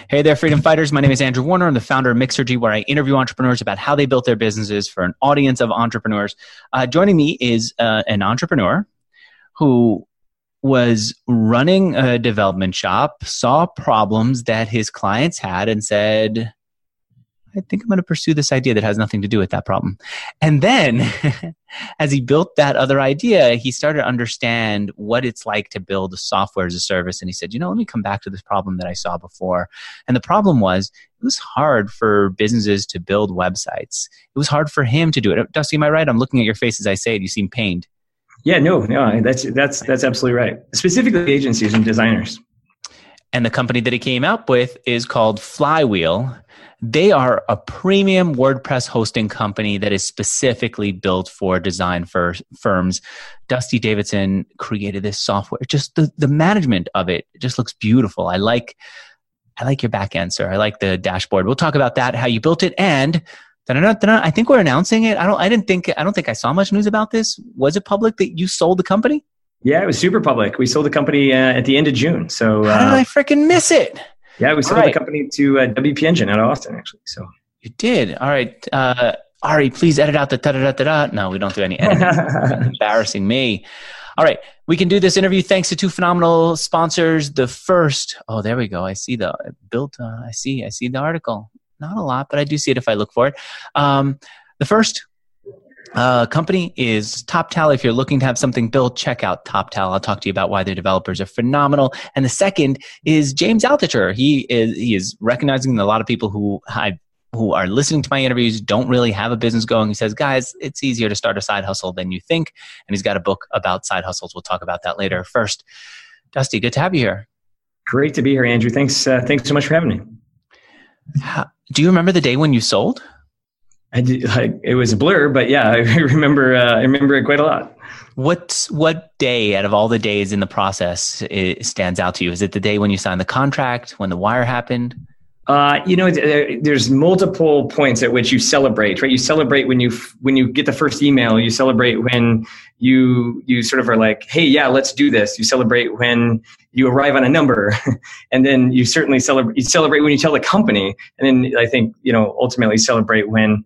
Hey there, freedom fighters. My name is Andrew Warner. I'm the founder of Mixergy, where I interview entrepreneurs about how they built their businesses for an audience of entrepreneurs. Joining me is an entrepreneur who was running a development shop, saw problems that his clients had, and said, I think I'm going to pursue this idea that has nothing to do with that problem. And then as he built that other idea, he started to understand what it's like to build a software as a service. And he said, let me come back to this problem that I saw before. And the problem was, it was hard for businesses to build websites. It was hard for him to do it. Dusty, am I right? I'm looking at your face as I say it. You seem pained. Yeah, no, that's absolutely right. Specifically agencies and designers. And the company that he came up with is called Flywheel. They are a premium WordPress hosting company that is specifically built for design firms. Dusty Davidson created this software. Just the management of it just looks beautiful. I like your back end, sir. I like the dashboard. We'll talk about that, how you built it, and I think we're announcing it. I don't think I saw much news about this. Was it public that you sold the company? Yeah, it was super public. We sold the company at the end of June. So how did I freaking miss it? Yeah, we sold the company to WP Engine out of Austin, actually. So you did. All right. Ari, please edit out the da-da-da-da-da. No, we don't do any editing. Embarrassing me. All right. We can do this interview thanks to two phenomenal sponsors. The first, there we go. I see I see the article. Not a lot, but I do see it if I look for it. The first company is TopTal. If you're looking to have something built, check out TopTal. I'll talk to you about why their developers are phenomenal. And the second is James Altucher. He is recognizing that a lot of people who are listening to my interviews don't really have a business going. He says, guys, it's easier to start a side hustle than you think. And he's got a book about side hustles. We'll talk about that later. First, Dusty, good to have you here. Great to be here, Andrew. Thanks so much for having me. Do you remember the day when you sold? I did, it was a blur, but yeah, I remember it quite a lot. What day out of all the days in the process stands out to you? Is it the day when you signed the contract, when the wire happened? There's multiple points at which you celebrate, right? You celebrate when you get the first email. You celebrate when you sort of are like, hey, yeah, let's do this. You celebrate when you arrive on a number, and then you certainly celebrate. You celebrate when you tell the company, and then I think ultimately celebrate when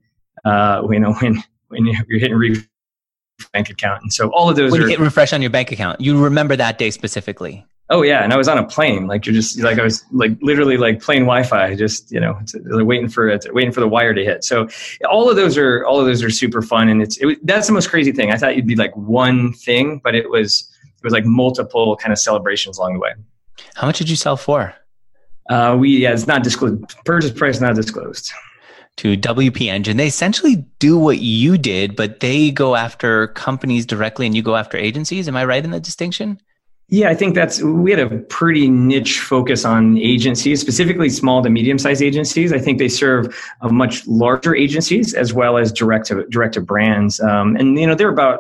you're hitting refresh bank account. And so all of those when you hit refresh on your bank account, you remember that day specifically. Oh yeah, and I was on a plane. I was literally playing Wi-Fi, just waiting for the wire to hit. So all of those are super fun, and that's the most crazy thing. I thought it'd be like one thing, but it was like multiple kind of celebrations along the way. How much did you sell for? It's not disclosed. Purchase price not disclosed. To WP Engine. They essentially do what you did, but they go after companies directly and you go after agencies. Am I right in the distinction? Yeah, I think we had a pretty niche focus on agencies, specifically small to medium-sized agencies. I think they serve much larger agencies as well as direct to brands. And they're about,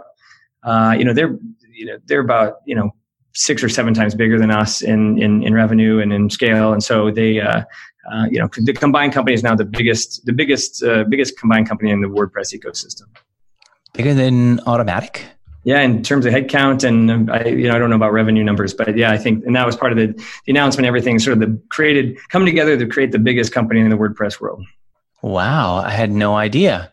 they're about 6 or 7 times bigger than us in revenue and in scale. And so they, the combined company is now the biggest combined company in the WordPress ecosystem. Bigger than Automattic? Yeah, in terms of headcount, and I don't know about revenue numbers, but yeah, I think, and that was part of the announcement. Everything sort of coming together to create the biggest company in the WordPress world. Wow, I had no idea.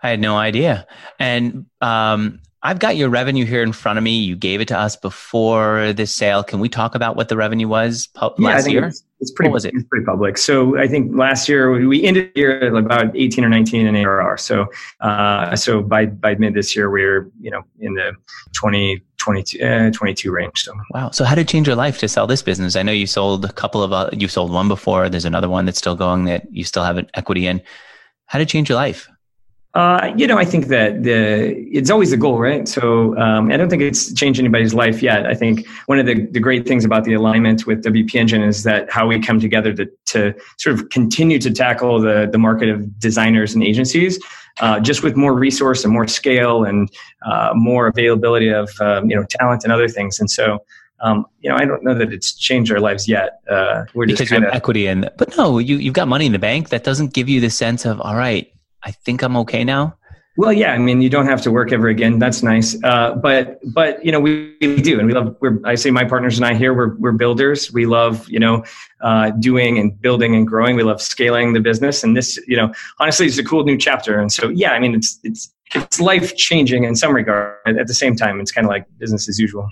And I've got your revenue here in front of me. You gave it to us before this sale. Can we talk about what the revenue was last year? It's pretty. What was it? It's pretty public. So I think last year we ended the year at about 18 or 19 in ARR. So by mid this year we were in the 22 range. So wow. So how did it change your life to sell this business? I know you sold you sold one before. There's another one that's still going that you still have an equity in. How did it change your life? I think that it's always the goal, right? So I don't think it's changed anybody's life yet. I think one of the great things about the alignment with WP Engine is that how we come together to sort of continue to tackle the market of designers and agencies, just with more resource and more scale and more availability of talent and other things. And so I don't know that it's changed our lives yet. We're just because you have equity in, but no, you've got money in the bank. That doesn't give you the sense of, all right, I think I'm okay now. Well, yeah, I mean, you don't have to work ever again. That's nice. But we do, and we love. I say my partners and I here, we're builders. We love, doing and building and growing. We love scaling the business, and this, honestly, it's a cool new chapter. And so, yeah, I mean, it's life changing in some regard. At the same time, it's kind of like business as usual.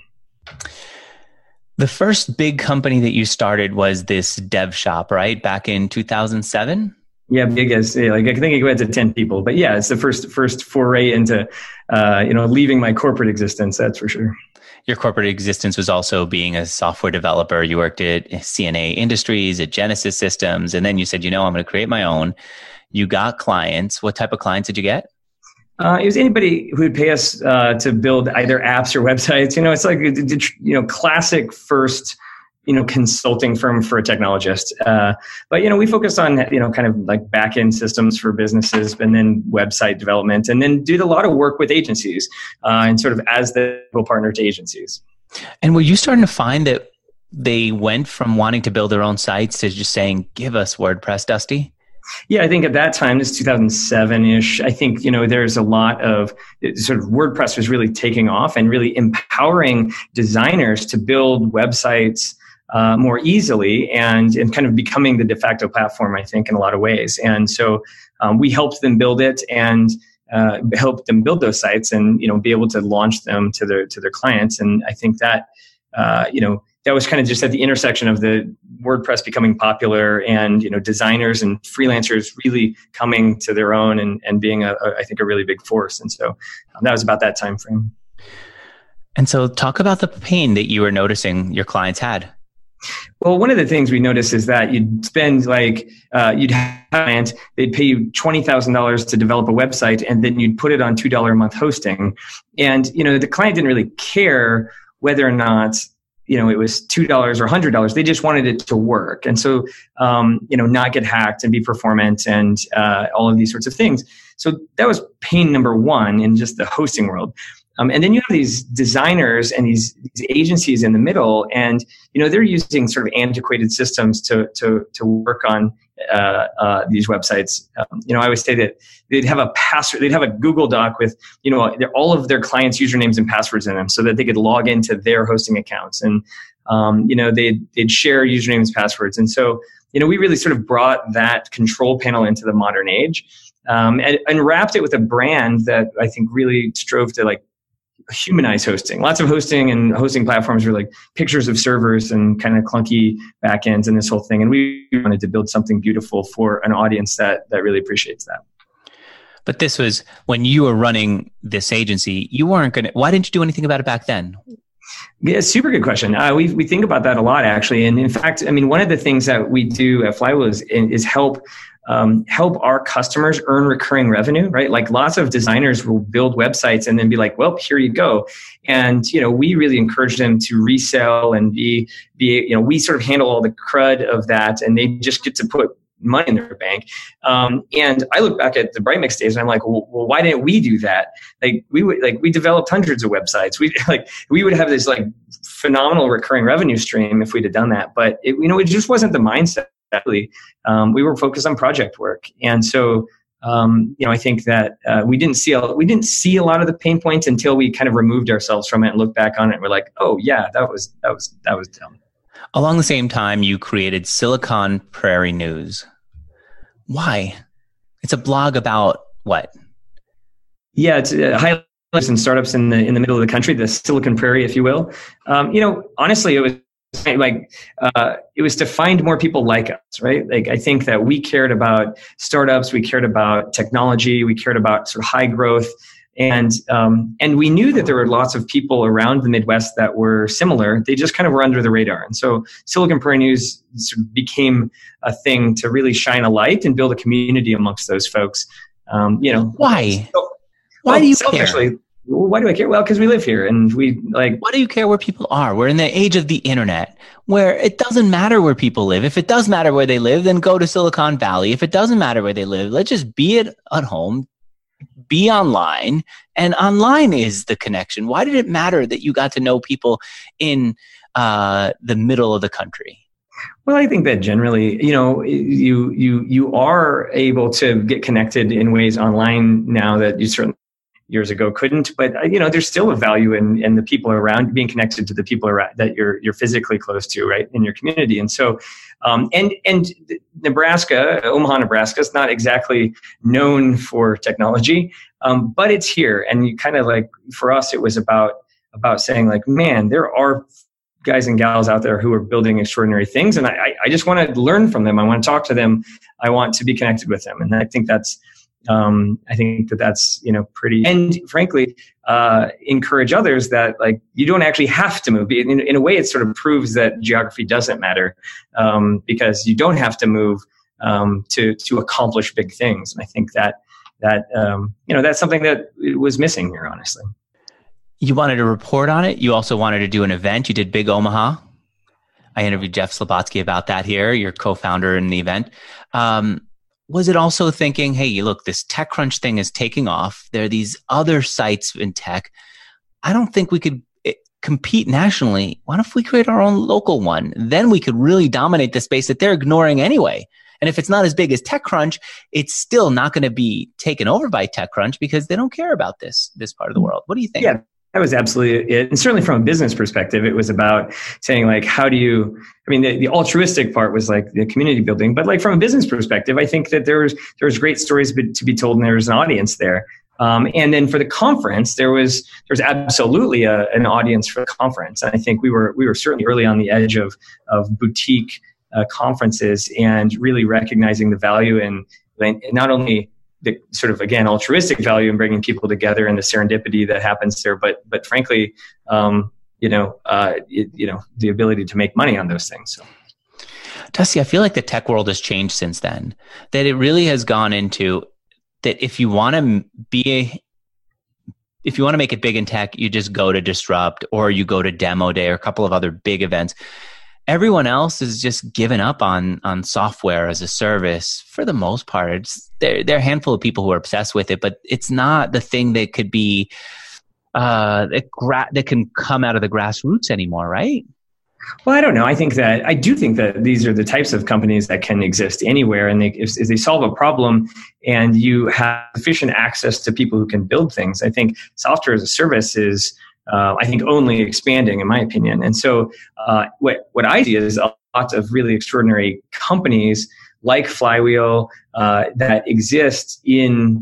The first big company that you started was this dev shop, right? Back in 2007. Yeah, big as I think it went to 10 people, but yeah, it's the first foray into leaving my corporate existence. That's for sure. Your corporate existence was also being a software developer. You worked at CNA Industries, at Genesis Systems, and then you said, I'm going to create my own. You got clients. What type of clients did you get? It was anybody who would pay us to build either apps or websites. It's like classic first consulting firm for a technologist. But we focused on kind of like back end systems for businesses, and then website development, and then did a lot of work with agencies and sort of as the partner to agencies. And were you starting to find that they went from wanting to build their own sites to just saying, "Give us WordPress, Dusty"? Yeah, I think at that time, this 2007-ish, I think, there's a lot of sort of WordPress was really taking off and really empowering designers to build websites more easily and kind of becoming the de facto platform, I think, in a lot of ways. And so we helped them build it and helped them build those sites and, be able to launch them to their clients. And I think that, that was kind of just at the intersection of the WordPress becoming popular and, designers and freelancers really coming to their own and being I think a really big force. And so that was about that time frame. And so talk about the pain that you were noticing your clients had. Well, one of the things we noticed is that you'd spend you'd have a client, they'd pay you $20,000 to develop a website, and then you'd put it on $2 a month hosting. And, the client didn't really care whether or not, it was $2 or $100. They just wanted it to work. And so, not get hacked and be performant and all of these sorts of things. So that was pain number one in just the hosting world. And then you have these designers and these agencies in the middle, and they're using sort of antiquated systems to work on these websites. I always say that they'd have a password, they'd have a Google Doc with all of their clients' usernames and passwords in them, so that they could log into their hosting accounts, and they'd share usernames and passwords. And so we really sort of brought that control panel into the modern age, and wrapped it with a brand that I think really strove to humanize hosting. Lots of hosting and hosting platforms were like pictures of servers and kind of clunky backends and this whole thing. And we wanted to build something beautiful for an audience that really appreciates that. But this was when you were running this agency, you weren't going to, why didn't you do anything about it back then? Yeah, super good question. We think about that a lot, actually. And in fact, I mean, one of the things that we do at Flywheel is help our customers earn recurring revenue, right? Like lots of designers will build websites and then be like, well, here you go. And, we really encourage them to resell and be, we sort of handle all the crud of that, and they just get to put money in their bank. And I look back at the BrightMix days and I'm like, well, why didn't we do that? We developed hundreds of websites. We would have this phenomenal recurring revenue stream if we'd have done that. But it just wasn't the mindset. Exactly. We were focused on project work. And so, I think that we didn't see a lot of the pain points until we kind of removed ourselves from it and looked back on it. And we're like, oh yeah, that was dumb. Along the same time, you created Silicon Prairie News. Why? It's a blog about what? Yeah, it's highlights and startups in the middle of the country, the Silicon Prairie, if you will. Honestly, it was it was to find more people like us, right? I think that we cared about startups, we cared about technology, we cared about sort of high growth, and we knew that there were lots of people around the Midwest that were similar. They just kind of were under the radar, and so Silicon Prairie News sort of became a thing to really shine a light and build a community amongst those folks. Why? Why do you care? Actually, why do I care? Well, because we live here and we like... Why do you care where people are? We're in the age of the internet where it doesn't matter where people live. If it does matter where they live, then go to Silicon Valley. If it doesn't matter where they live, let's just be at home, be online. And online is the connection. Why did it matter that you got to know people in the middle of the country? Well, I think that generally, you are able to get connected in ways online now that you certainly years ago couldn't. But there's still a value in the people around, being connected to the people around that you're physically close to, right, in your community. And so, and Nebraska, Omaha, Nebraska, is not exactly known for technology, but it's here. And you kind of like, for us, it was about saying like, man, there are guys and gals out there who are building extraordinary things, and I just want to learn from them. I want to talk to them. I want to be connected with them, and I think that's pretty. And frankly, encourage others that like you don't actually have to move. In a way, it sort of proves that geography doesn't matter, because you don't have to move to accomplish big things. And I think that that's something that was missing here, honestly. You wanted to report on it. You also wanted to do an event. You did Big Omaha. I interviewed Jeff Slobodski about that here, your co-founder in the event. Was it also thinking, hey, look, this TechCrunch thing is taking off. There are these other sites in tech. I don't think we could compete nationally. What if we create our own local one? Then we could really dominate the space that they're ignoring anyway. And if it's not as big as TechCrunch, it's still not going to be taken over by TechCrunch because they don't care about this part of the world. What do you think? Yeah. That was absolutely it. And certainly from a business perspective, it was about saying like, the altruistic part was like the community building, but like from a business perspective, I think that there was great stories to be told and there was an audience there. And then for the conference, there was absolutely an audience for the conference. And I think we were certainly early on the edge of boutique conferences and really recognizing the value in not only the sort of, again, altruistic value in bringing people together and the serendipity that happens there, but frankly, the ability to make money on those things. So. Dusty, I feel like the tech world has changed since then, that it really has gone into that if you want to make it big in tech, you just go to Disrupt or you go to Demo Day or a couple of other big events. Everyone else is just given up on software as a service for the most part. There are a handful of people who are obsessed with it, but it's not the thing that could be that can come out of the grassroots anymore, right? Well, I don't know. I do think that these are the types of companies that can exist anywhere, and if they solve a problem and you have sufficient access to people who can build things. I think software as a service is. I think only expanding, in my opinion. And so what I see is a lot of really extraordinary companies like Flywheel that exist in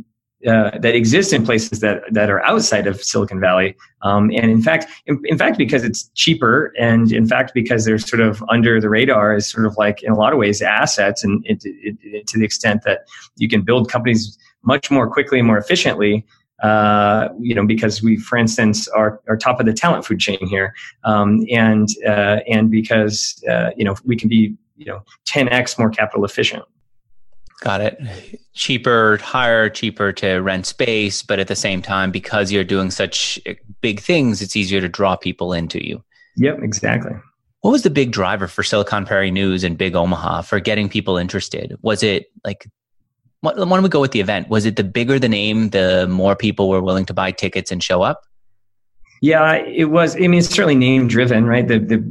places that are outside of Silicon Valley. And in fact, because it's cheaper, and in fact, because they're sort of under the radar, is sort of like in a lot of ways assets, and to the extent that you can build companies much more quickly and more efficiently. Because we, for instance, are top of the talent food chain here, and because we can be 10x more capital efficient. Got it. Cheaper to rent space, but at the same time, because you're doing such big things, it's easier to draw people into you. Yep, exactly. What was the big driver for Silicon Prairie News and Big Omaha for getting people interested? Was it like, why don't we go with the event? Was it the bigger the name, the more people were willing to buy tickets and show up? Yeah, it was. I mean, it's certainly name driven, right?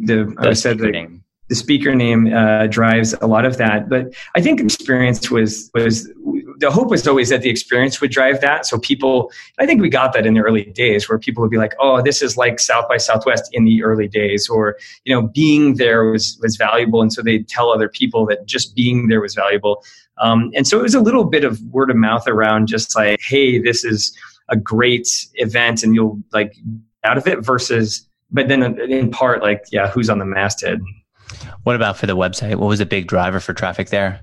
The speaker name drives a lot of that. But I think experience was the hope was always that the experience would drive that. So I think we got that in the early days where people would be like, oh, this is like South by Southwest in the early days, or, being there was valuable. And so they'd tell other people that just being there was valuable. And so it was a little bit of word of mouth around just like, hey, this is a great event and you'll like out of it but then in part, like, yeah, who's on the masthead? What about for the website? What was a big driver for traffic there?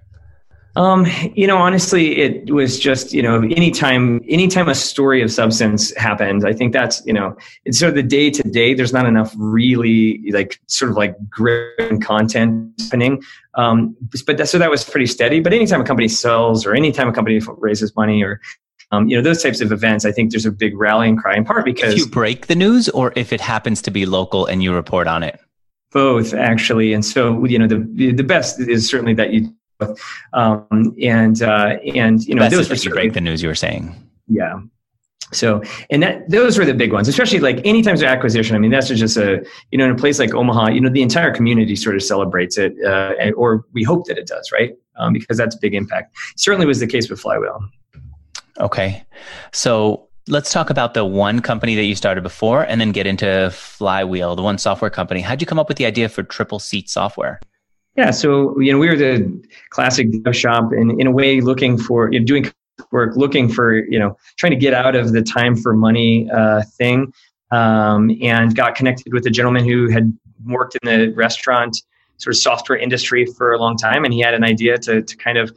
Honestly, it was just, anytime a story of substance happened, I think that's, it's sort of the day to day, there's not enough really like sort of like grit and content happening. So that was pretty steady, but anytime a company sells or anytime a company raises money or, those types of events, I think there's a big rallying cry in part because if you break the news or if it happens to be local and you report on it. Both actually. And so, the best is certainly that you, those for you break the news you were saying. Yeah. So, and those were the big ones, especially like anytime there's acquisition. I mean, that's just in a place like Omaha, the entire community sort of celebrates it, or we hope that it does, right? Because that's a big impact. Certainly was the case with Flywheel. Okay. So let's talk about the one company that you started before and then get into Flywheel, the one software company. How'd you come up with the idea for Triple Seat Software? Yeah. So, we were the classic dev shop and in a way looking for, doing work, looking for, trying to get out of the time for money thing, and got connected with a gentleman who had worked in the restaurant sort of software industry for a long time. And he had an idea to kind of,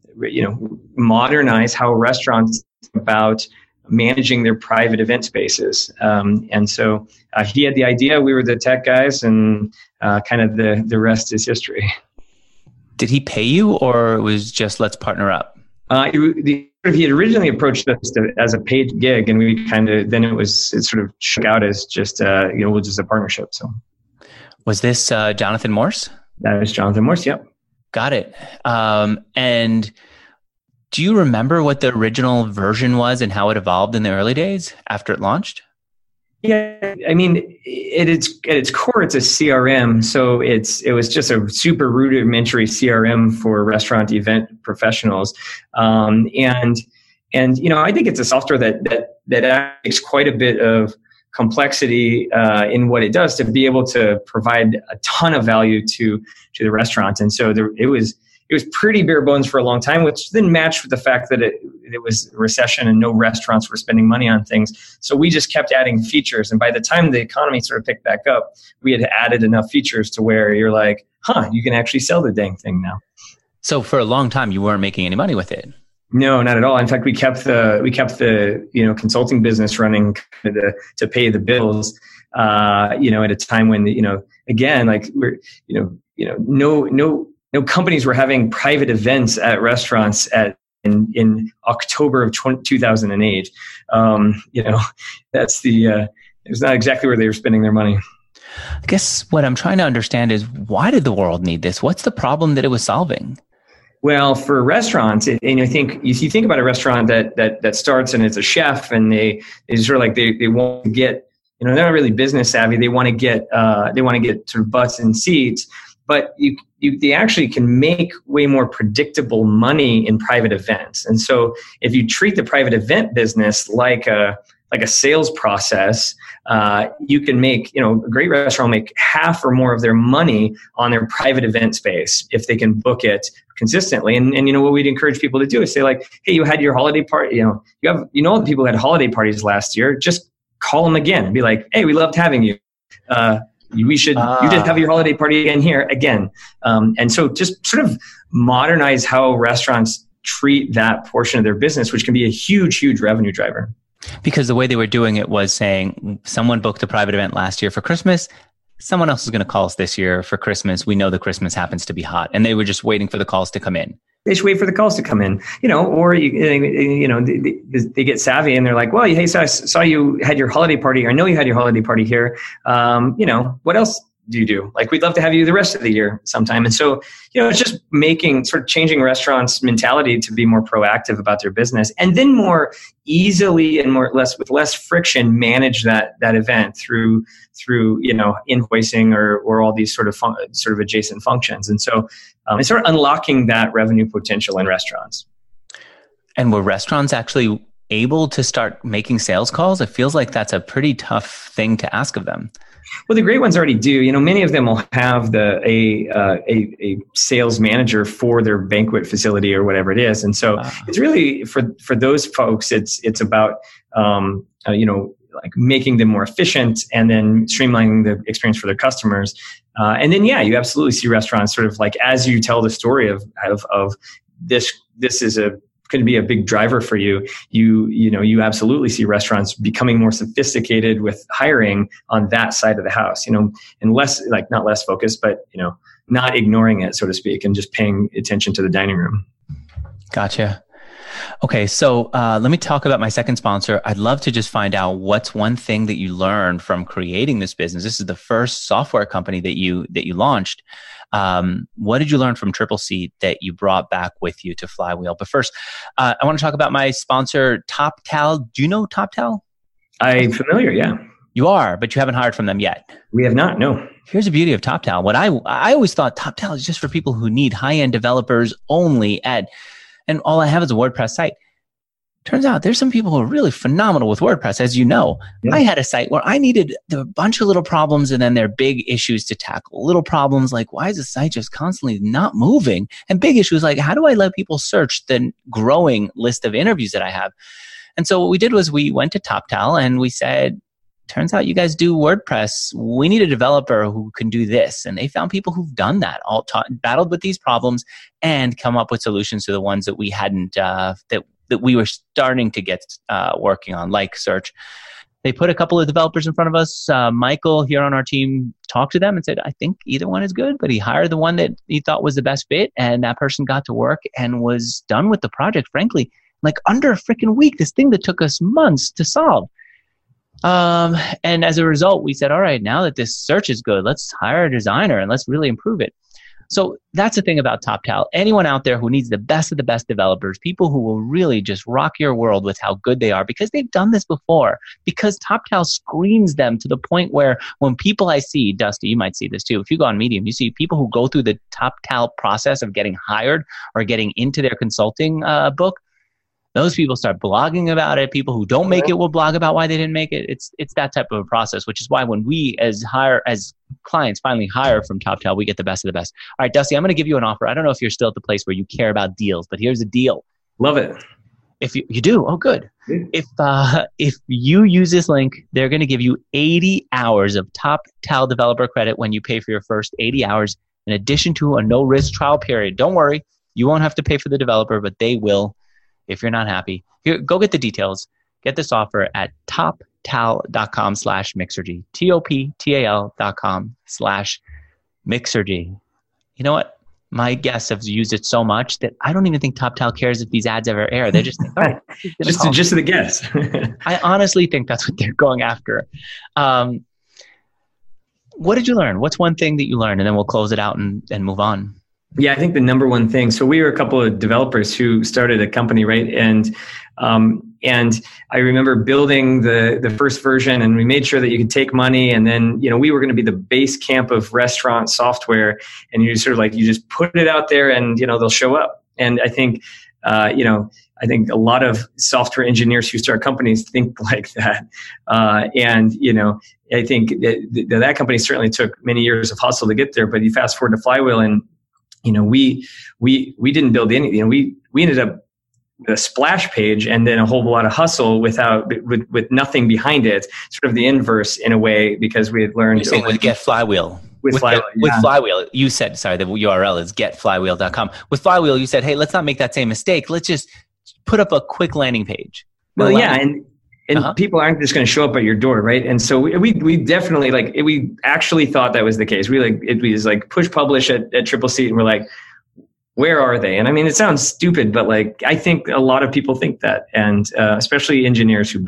modernize how restaurants think about managing their private event spaces. And so he had the idea, we were the tech guys, and kind of the rest is history. Did he pay you, or it was just let's partner up? He had originally approached us as a paid gig, and we it sort of shook out as just just a partnership. So, was this Jonathan Morse? That is Jonathan Morse. Yep. Got it. And do you remember what the original version was and how it evolved in the early days after it launched? Yeah, I mean, at its core, it's a CRM. So it was just a super rudimentary CRM for restaurant event professionals, and I think it's a software that takes quite a bit of complexity in what it does to be able to provide a ton of value to the restaurant. And so it was pretty bare bones for a long time, which then matched with the fact that it was a recession and no restaurants were spending money on things. So we just kept adding features. And by the time the economy sort of picked back up, we had added enough features to where you're like, you can actually sell the dang thing now. So for a long time, you weren't making any money with it. No, not at all. In fact, we kept the consulting business running to pay the bills. At a time when again, like we're no companies were having private events at restaurants in October of 2008. That's it was not exactly where they were spending their money. I guess what I'm trying to understand is, why did the world need this? What's the problem that it was solving? Well, for restaurants, and I think if you think about a restaurant that starts and it's a chef, and they sort of like they want to get, they're not really business savvy. They want to get sort of butts in seats, but they actually can make way more predictable money in private events. And so if you treat the private event business like a sales process, you can make, a great restaurant will make half or more of their money on their private event space if they can book it consistently. And what we'd encourage people to do is say, like, hey, you had your holiday party, all the people who had holiday parties last year, just call them again and be like, hey, we loved having you. You did have your holiday party again here again. And so just sort of modernize how restaurants treat that portion of their business, which can be a huge, huge revenue driver. Because the way they were doing it was saying, someone booked a private event last year for Christmas. Someone else is going to call us this year for Christmas. We know the Christmas happens to be hot. And they were just waiting for the calls to come in. They should wait for the calls to come in, or they get savvy and they're like, well, hey, so I saw you had your holiday party. I know you had your holiday party here. What else do you do? Like, we'd love to have you the rest of the year sometime. And so, it's just changing restaurants' mentality to be more proactive about their business, and then more easily and with less friction manage that event through invoicing or all these sort of adjacent functions. And so it's sort of unlocking that revenue potential in restaurants. And were restaurants actually able to start making sales calls? It feels like that's a pretty tough thing to ask of them. Well, the great ones already do. Many of them will have a sales manager for their banquet facility or whatever it is, and so it's really for those folks. It's about like making them more efficient and then streamlining the experience for their customers. And then you absolutely see restaurants sort of like, as you tell the story of this is going to be a big driver for you. You absolutely see restaurants becoming more sophisticated with hiring on that side of the house, and less, like, not less focused, but, not ignoring it, so to speak, and just paying attention to the dining room. Gotcha. Okay, so let me talk about my second sponsor. I'd love to just find out what's one thing that you learned from creating this business. This is the first software company that you launched. What did you learn from Triple Seat that you brought back with you to Flywheel? But first, I want to talk about my sponsor, TopTal. Do you know TopTal? I'm familiar, yeah. You are, but you haven't hired from them yet. We have not, no. Here's the beauty of TopTal. What I always thought TopTal is just for people who need high-end developers only and all I have is a WordPress site. Turns out there's some people who are really phenomenal with WordPress, as you know. Yeah. I had a site where I needed a bunch of little problems and then there are big issues to tackle. Little problems like, why is the site just constantly not moving? And big issues like, how do I let people search the growing list of interviews that I have? And so what we did was we went to TopTal and we said, turns out you guys do WordPress. We need a developer who can do this. And they found people who've done that, battled with these problems and come up with solutions to the ones that we hadn't, that we were starting to get working on, like search. They put a couple of developers in front of us. Michael here on our team talked to them and said, I think either one is good, but he hired the one that he thought was the best fit. And that person got to work and was done with the project, frankly, like under a freaking week, this thing that took us months to solve. And as a result, we said, all right, now that this search is good, let's hire a designer and let's really improve it. So that's the thing about TopTal. Anyone out there who needs the best of the best developers, people who will really just rock your world with how good they are because they've done this before, because TopTal screens them to the point where when people I see, Dusty, you might see this too. If you go on Medium, you see people who go through the TopTal process of getting hired or getting into their consulting book. Those people start blogging about it. People who don't make it will blog about why they didn't make it. It's that type of a process, which is why when we as clients finally hire from TopTal, we get the best of the best. All right, Dusty, I'm going to give you an offer. I don't know if you're still at the place where you care about deals, but here's the deal. Love it. If you do, oh good. If you use this link, they're going to give you 80 hours of TopTal developer credit when you pay for your first 80 hours, in addition to a no-risk trial period. Don't worry, you won't have to pay for the developer, but they will. If you're not happy, here, go get the details. Get this offer at toptal.com/Mixergy. TOPTAL.com/Mixergy. You know what? My guests have used it so much that I don't even think TopTal cares if these ads ever air. They just think, all right, just the guess. I honestly think that's what they're going after. What did you learn? What's one thing that you learned? And then we'll close it out and move on. Yeah, I think the number one thing. So we were a couple of developers who started a company, right? And I remember building the first version, and we made sure that you could take money. And then, we were going to be the base camp of restaurant software. And you sort of like, you just put it out there and, they'll show up. And I think, I think a lot of software engineers who start companies think like that. I think that company certainly took many years of hustle to get there, but you fast forward to Flywheel and, we didn't build anything. We ended up with a splash page and then a whole lot of hustle with nothing behind it. Sort of the inverse in a way, because we had learned. You're saying with Get Flywheel. With Flywheel, you said, sorry, the URL is getflywheel.com. With Flywheel, you said, hey, let's not make that same mistake. Let's just put up a quick landing page. And people aren't just going to show up at your door, right? And so we definitely we actually thought that was the case. It was like push publish at Triple Seat, and we're like, where are they? And I mean, it sounds stupid, but I think a lot of people think that, and especially engineers who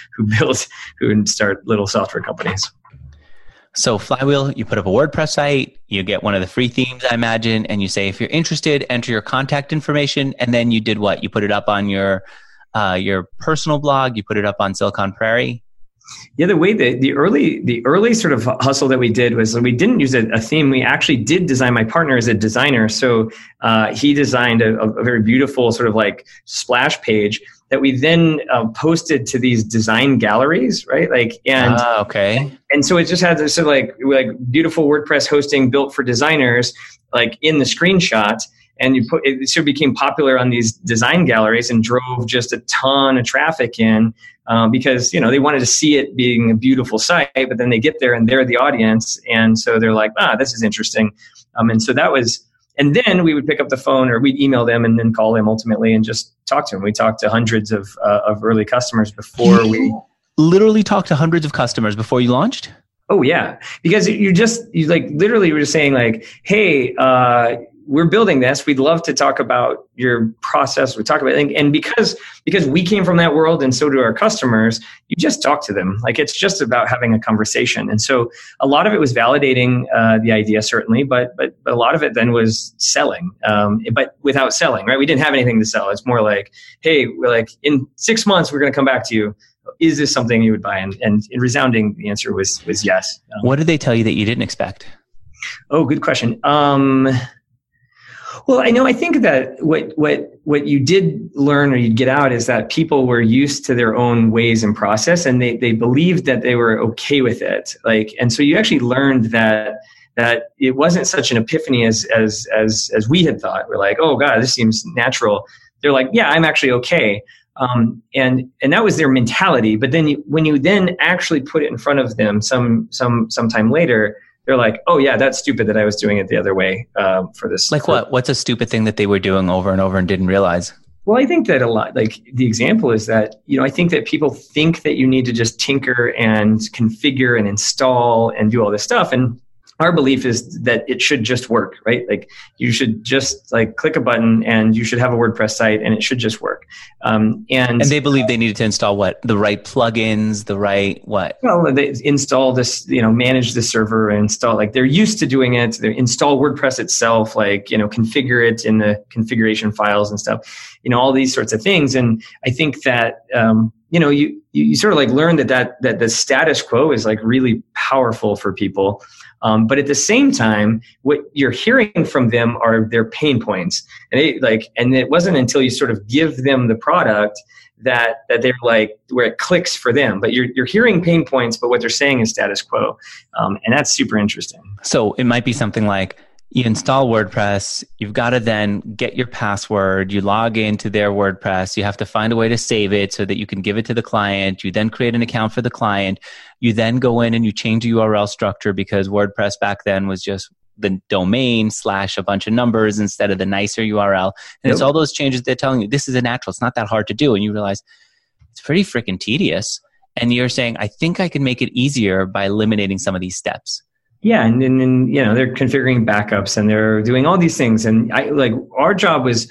start little software companies. So Flywheel, you put up a WordPress site, you get one of the free themes, I imagine, and you say, if you're interested, enter your contact information, and then you did what? You put it up on your personal blog, you put it up on Silicon Prairie. Yeah, the way the early sort of hustle that we did was we didn't use a theme. We actually did design. My partner is a designer, so he designed a very beautiful sort of like splash page that we then posted to these design galleries, right? Okay. And so it just had this sort of like beautiful WordPress hosting built for designers, like in the screenshot. And it sort of became popular on these design galleries and drove just a ton of traffic in because, they wanted to see it being a beautiful site, but then they get there and they're the audience. And so they're like, this is interesting. And so that was, and then we would pick up the phone or we'd email them and then call them ultimately and just talk to them. We talked to hundreds of early customers before we literally talked to hundreds of customers before you launched. Oh yeah. Because you literally were just saying like, hey, we're building this. We'd love to talk about your process. We talk about it. And because we came from that world and so do our customers, you just talk to them. Like, it's just about having a conversation. And so a lot of it was validating the idea, certainly, but a lot of it then was selling, but without selling, right? We didn't have anything to sell. It's more like, hey, we're like, in 6 months, we're going to come back to you. Is this something you would buy? And in resounding, the answer was yes. What did they tell you that you didn't expect? Oh, good question. Well, I think that what you did learn or you'd get out is that people were used to their own ways and process, and they believed that they were okay with it. Like, and so you actually learned that it wasn't such an epiphany as we had thought. We're like, oh God, this seems natural. They're like, yeah, I'm actually okay. And that was their mentality. But then when you then actually put it in front of them sometime later, they're like, oh yeah, that's stupid that I was doing it the other way for this. Like what? What's a stupid thing that they were doing over and over and didn't realize? Well, I think that a lot, like the example is that, I think that people think that you need to just tinker and configure and install and do all this stuff. And our belief is that it should just work, right? Like, you should just like click a button and you should have a WordPress site and it should just work. And they believe they needed to install what? The right plugins, the right what? Well, they install this, manage the server and install, like they're used to doing it. They install WordPress itself, like, configure it in the configuration files and stuff, all these sorts of things. And I think that, you sort of like learn that the status quo is like really powerful for people. But at the same time, what you're hearing from them are their pain points. And it wasn't until you sort of give them the product that they're like, where it clicks for them. But you're hearing pain points, but what they're saying is status quo. And that's super interesting. So it might be something like, you install WordPress, you've got to then get your password, you log into their WordPress, you have to find a way to save it so that you can give it to the client, you then create an account for the client, you then go in and you change the URL structure because WordPress back then was just the domain / a bunch of numbers instead of the nicer URL. And It's all those changes they're telling you, this is a natural, it's not that hard to do. And you realize it's pretty freaking tedious. And you're saying, I think I can make it easier by eliminating some of these steps. Yeah, and they're configuring backups and they're doing all these things. And our job was,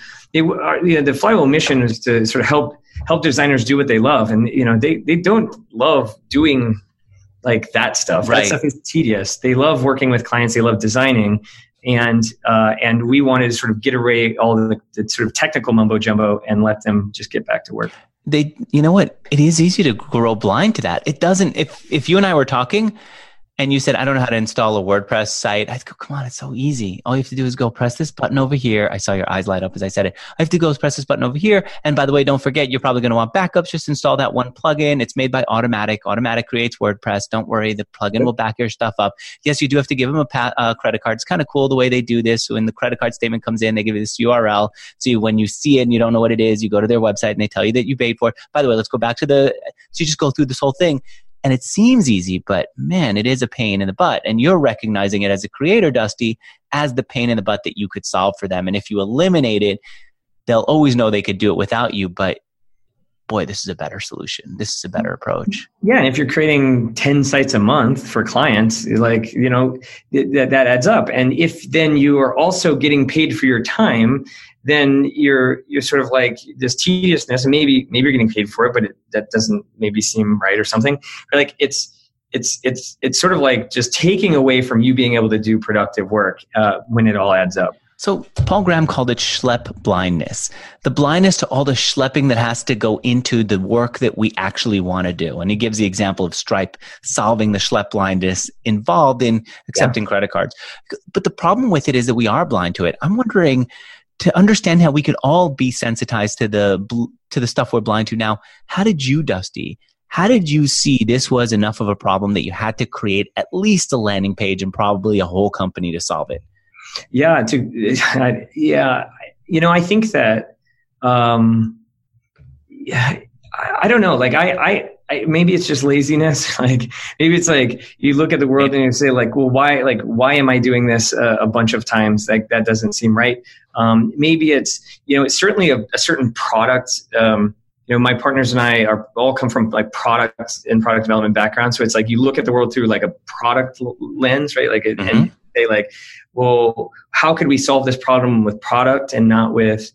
the Flywheel mission was to sort of help designers do what they love. And they don't love doing like that stuff. Right. That stuff is tedious. They love working with clients. They love designing, and we wanted to sort of get away all the sort of technical mumbo jumbo and let them just get back to work. You know what? It is easy to grow blind to that. It doesn't. If you and I were talking, and you said, I don't know how to install a WordPress site, I'd go, come on, it's so easy. All you have to do is go press this button over here. I saw your eyes light up as I said it. I have to go press this button over here. And by the way, don't forget, you're probably going to want backups. Just install that one plugin. It's made by Automatic. Automatic creates WordPress. Don't worry. The plugin will back your stuff up. Yes, you do have to give them a credit card. It's kind of cool the way they do this. So when the credit card statement comes in, they give you this URL. So when you see it and you don't know what it is, you go to their website and they tell you that you paid for it. By the way, let's go back to so you just go through this whole thing. And it seems easy, but man, it is a pain in the butt. And you're recognizing it as a creator, Dusty, as the pain in the butt that you could solve for them. And if you eliminate it, they'll always know they could do it without you. But boy, this is a better solution. This is a better approach. Yeah. And if you're creating 10 sites a month for clients, that adds up. And if then you are also getting paid for your time, then you're sort of like this tediousness, and maybe you're getting paid for it, but that doesn't maybe seem right or something. Or like it's sort of like just taking away from you being able to do productive work when it all adds up. So Paul Graham called it schlep blindness, the blindness to all the schlepping that has to go into the work that we actually want to do. And he gives the example of Stripe solving the schlep blindness involved in accepting credit cards. But the problem with it is that we are blind to it. I'm wondering, to understand how we could all be sensitized to the stuff we're blind to now, how did you, Dusty, how did you see this was enough of a problem that you had to create at least a landing page and probably a whole company to solve it? Yeah, I think that, I don't know, like I maybe it's just laziness. Like maybe it's like you look at the world and you say like, well, why am I doing this a bunch of times? Like that doesn't seem right. Maybe it's, it's certainly a certain product. My partners and I all come from like product and product development background. So it's like you look at the world through like a product lens, right? Like, and say like, well, how could we solve this problem with product and not with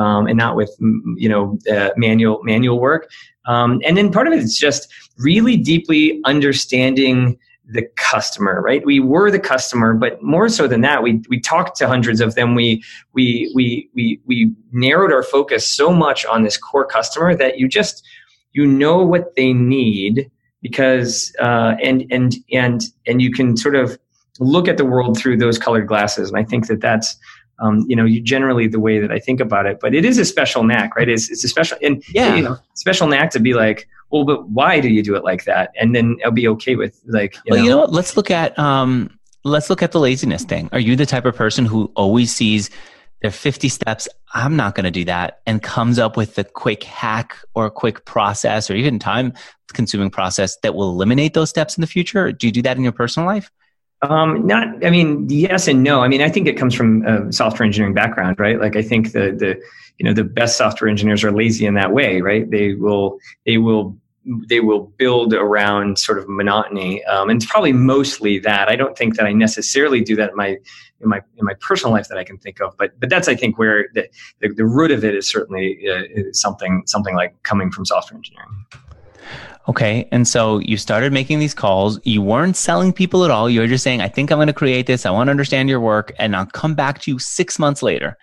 manual work? And then part of it is just really deeply understanding the customer, right? We were the customer, but more so than that, we talked to hundreds of them. We narrowed our focus so much on this core customer that you know what they need, because and you can sort of look at the world through those colored glasses. And I think that's generally the way that I think about it. But it is a special knack, right? It's a special special knack to be like, well, but why do you do it like that? And then I'll be okay with like. You know what? Let's look at the laziness thing. Are you the type of person who always sees there are 50 steps? I'm not going to do that, and comes up with a quick hack or a quick process or even time-consuming process that will eliminate those steps in the future? Do you do that in your personal life? Yes and no. I think it comes from a software engineering background, right? Like I think the best software engineers are lazy in that way, right? They will build around sort of monotony. And it's probably mostly that. I don't think that I necessarily do that in my personal life that I can think of, but that's, I think, where the root of it is certainly something like coming from software engineering. Okay. And so you started making these calls. You weren't selling people at all. You were just saying, I think I'm going to create this. I want to understand your work, and I'll come back to you 6 months later.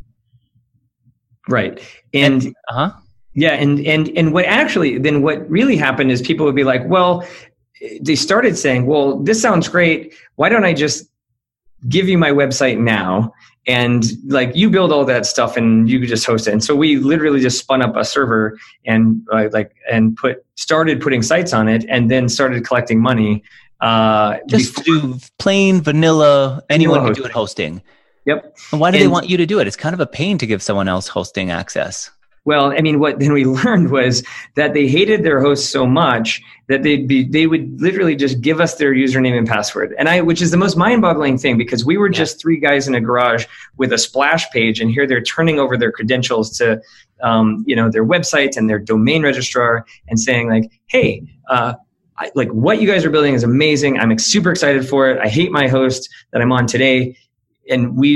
Right. And yeah. And what really happened is people would be like, well, they started saying, well, this sounds great. Why don't I just give you my website now? And like, you build all that stuff and you could just host it. And so we literally just spun up a server and started putting sites on it, and then started collecting money. Just do plain vanilla, anyone can do it hosting. Yep. And why do they want you to do it? It's kind of a pain to give someone else hosting access. Well, what then we learned was that they hated their hosts so much that they would literally just give us their username and password. Which is the most mind-boggling thing, because we were just three guys in a garage with a splash page, and here they're turning over their credentials to, their website and their domain registrar, and saying like, hey, what you guys are building is amazing. I'm super excited for it. I hate my host that I'm on today. And we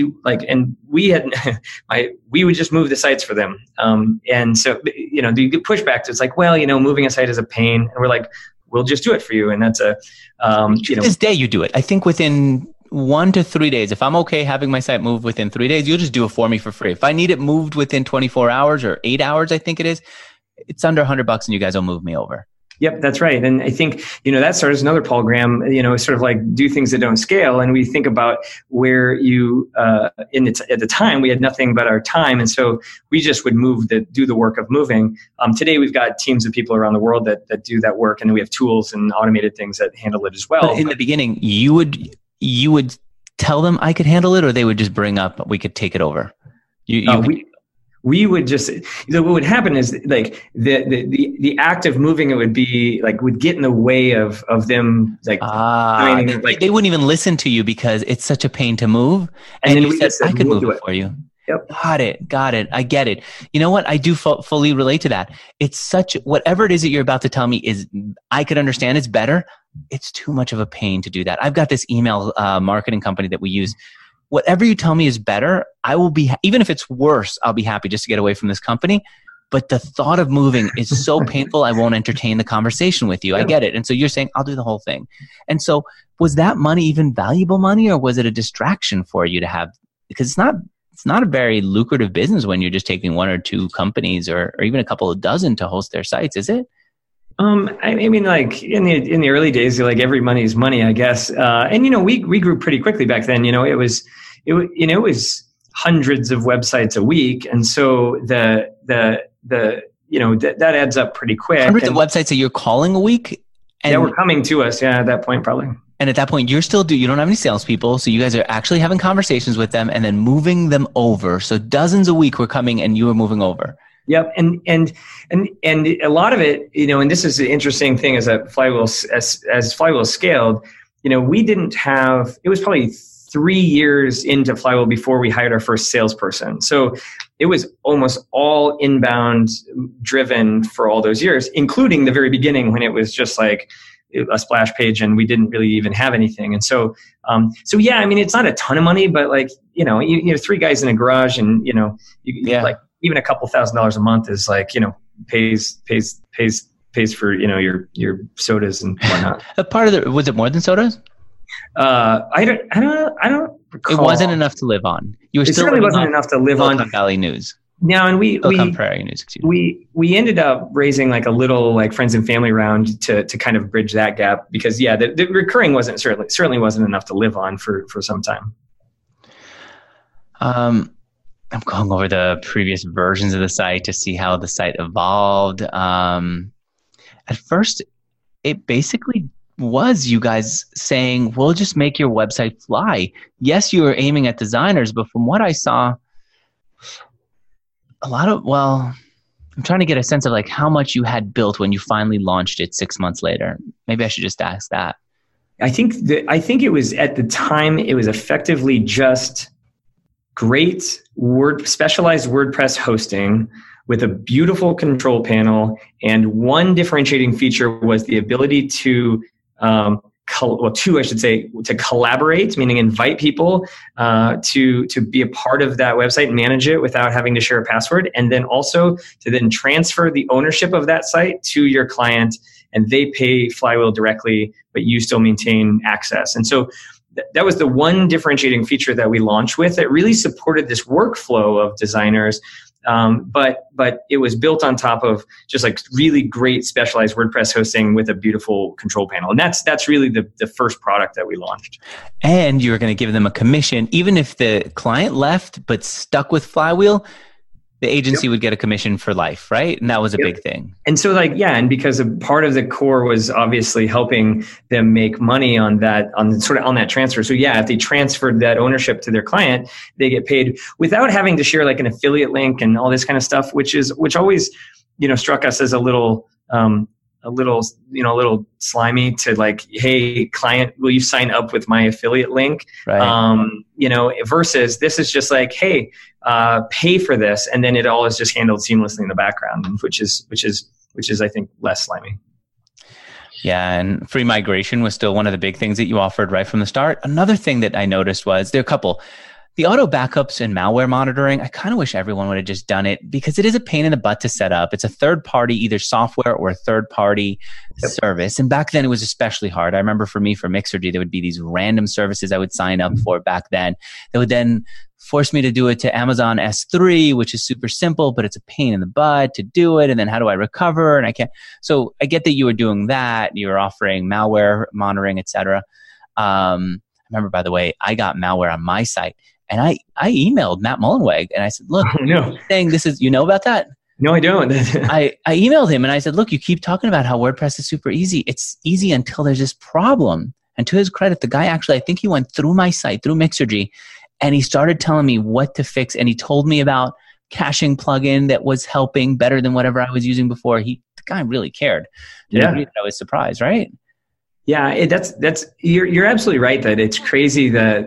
would just move the sites for them. And so, you get pushback. It's like, well, moving a site is a pain. And we're like, we'll just do it for you. And that's to this day you do it. I think within 1 to 3 days, if I'm okay having my site moved within 3 days, you'll just do it for me for free. If I need it moved within 24 hours or 8 hours, I think it is, it's under $100 and you guys will move me over. Yep, that's right. And I think, that starts another Paul Graham, sort of like do things that don't scale. And we think about where at the time we had nothing but our time. And so we just would do the work of moving. Today we've got teams of people around the world that do that work. And we have tools and automated things that handle it as well. But in the beginning, you would tell them I could handle it, or they would just bring up, we could take it over. We would just, what would happen is like the act of moving it would be like, would get in the way of them like, they wouldn't even listen to you because it's such a pain to move. And then you said, I could move it for you. Yep. Got it. I get it. You know what? I do fully relate to that. It's whatever it is that you're about to tell me is, I could understand it's better. It's too much of a pain to do that. I've got this email marketing company that we use. Whatever you tell me is better, I will be, even if it's worse, I'll be happy just to get away from this company. But the thought of moving is so painful, I won't entertain the conversation with you. I get it. And so you're saying, I'll do the whole thing. And so was that money even valuable money, or was it a distraction for you to have? Because it's not a very lucrative business when you're just taking 1 or 2 companies or even a couple of dozen to host their sites, is it? Like in the early days, like every money is money, I guess. And we grew pretty quickly back then. It was hundreds of websites a week, and so that adds up pretty quick. Hundreds of websites that you're calling a week, and were coming to us. Yeah, at that point, probably. And at that point, you don't have any salespeople, so you guys are actually having conversations with them and then moving them over. So dozens a week were coming, and you were moving over. Yep. And a lot of it, and this is the interesting thing is that Flywheel, as Flywheel scaled, we didn't have, it was probably 3 years into Flywheel before we hired our first salesperson. So it was almost all inbound driven for all those years, including the very beginning when it was just like, a splash page, and we didn't really even have anything. And so yeah, I mean, it's not a ton of money, but like, you know, three guys in a garage, and, you know, like even a couple $1,000s a month is like, you know, pays for, you know, your sodas and whatnot. A part of was it more than sodas? I don't recall. It wasn't enough to live on. It certainly wasn't enough to live on. Silicon Valley News. No, and Prairie News, excuse me. We ended up raising like a little like friends and family round to kind of bridge that gap, because the recurring wasn't certainly wasn't enough to live on for some time. I'm going over the previous versions of the site to see how the site evolved. At first, it basically was you guys saying, we'll just make your website fly. Yes, you were aiming at designers, but from what I saw, I'm trying to get a sense of like how much you had built when you finally launched it 6 months later. Maybe I should just ask that. I think it was, at the time, it was effectively just great specialized WordPress hosting with a beautiful control panel. And one differentiating feature was the ability to to collaborate, meaning invite people to be a part of that website and manage it without having to share a password, and then also to then transfer the ownership of that site to your client, and they pay Flywheel directly, but you still maintain access. And so that was the one differentiating feature that we launched with that really supported this workflow of designers. But it was built on top of just like really great specialized WordPress hosting with a beautiful control panel. And that's really the first product that we launched. And you were going to give them a commission. Even if the client left but stuck with Flywheel, the agency would get a commission for life, right? And that was a big thing. And so and because a part of the core was obviously helping them make money on that transfer. So if they transferred that ownership to their client, they get paid without having to share like an affiliate link and all this kind of stuff, which always, you know, struck us as a little slimy to like, hey, client, will you sign up with my affiliate link? Right. Versus this is just like, hey, pay for this. And then it all is just handled seamlessly in the background, which is, I think, less slimy. Yeah. And free migration was still one of the big things that you offered right from the start. Another thing that I noticed was there are a couple. The auto backups and malware monitoring, I kind of wish everyone would have just done it, because it is a pain in the butt to set up. It's a third party, either software or a third party service. And back then it was especially hard. I remember for me, for Mixergy, there would be these random services I would sign up for back then. They would then force me to do it to Amazon S3, which is super simple, but it's a pain in the butt to do it. And then how do I recover? And I can't. So I get that you were doing that. You were offering malware monitoring, et cetera. I remember, by the way, I got malware on my site. And I emailed Matt Mullenweg and I said, look, saying this is, you know about that? No, I don't. I emailed him and I said, look, you keep talking about how WordPress is super easy. It's easy until there's this problem. And to his credit, the guy actually, I think he went through my site, through Mixergy, and he started telling me what to fix. And he told me about caching plugin that was helping better than whatever I was using before. The guy really cared. I was surprised, right? Yeah, that's you're absolutely right that it's crazy that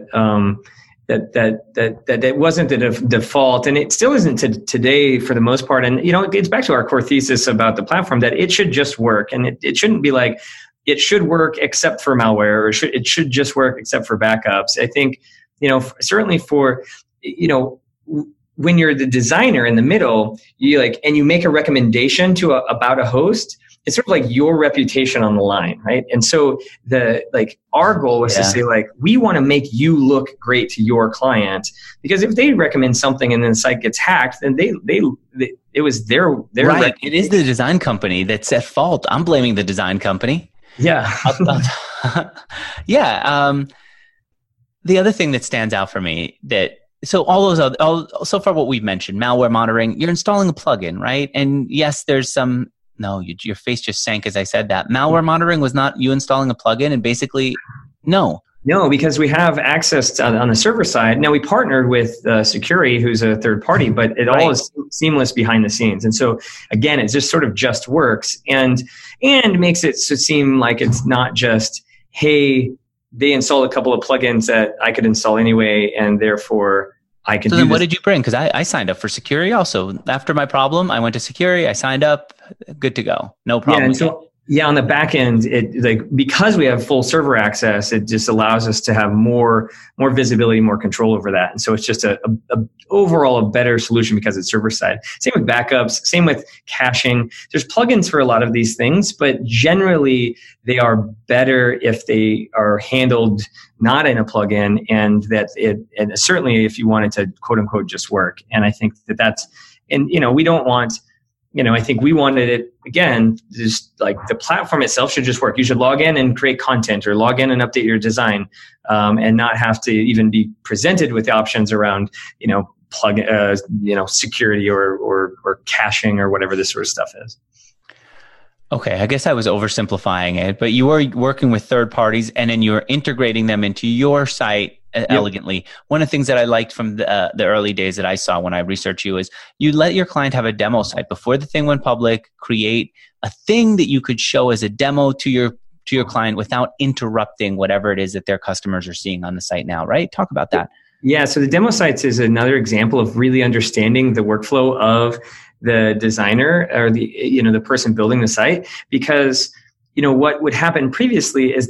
that wasn't the default, and it still isn't today for the most part. And you know, it gets back to our core thesis about the platform that it should just work, and it shouldn't be like it should work except for malware, or it should just work except for backups. I think, you know, certainly for, you know, when you're the designer in the middle, you make a recommendation about a host. It's sort of like your reputation on the line, right? And so our goal was to say, like, we want to make you look great to your client, because if they recommend something and then the site gets hacked, then it was their right. It is the design company that's at fault. I'm blaming the design company. Yeah. Yeah. The other thing that stands out for me so so far what we've mentioned, malware monitoring, you're installing a plugin, right? And yes, there's some. No, your face just sank as I said that. Malware monitoring was not you installing a plugin, and basically, no. No, because we have access on the server side. Now, we partnered with Sucuri, who's a third party, but it all is seamless behind the scenes. And so, again, it just sort of just works and makes it seem like it's not just, hey, they installed a couple of plugins that I could install anyway, and therefore I can do this. So then what did you bring? Because I signed up for Sucuri also. After my problem, I went to Sucuri, I signed up, good to go. No problem. Yeah, Yeah, on the back end, because we have full server access, it just allows us to have more visibility, more control over that. And so it's just overall a better solution because it's server side. Same with backups, same with caching. There's plugins for a lot of these things, but generally they are better if they are handled not in a plugin, and certainly if you want it to quote unquote just work. And I think we don't want. I think we wanted it, again, just like the platform itself should just work. You should log in and create content, or log in and update your design, and not have to even be presented with the options around, security or caching or whatever this sort of stuff is. Okay, I guess I was oversimplifying it, but you were working with third parties and then you were integrating them into your site elegantly. One of the things that I liked from the early days that I saw when I researched you is you let your client have a demo site before the thing went public, create a thing that you could show as a demo to your client without interrupting whatever it is that their customers are seeing on the site now, right? Talk about that. Yeah, so the demo sites is another example of really understanding the workflow of the designer or the person building the site, because what would happen previously is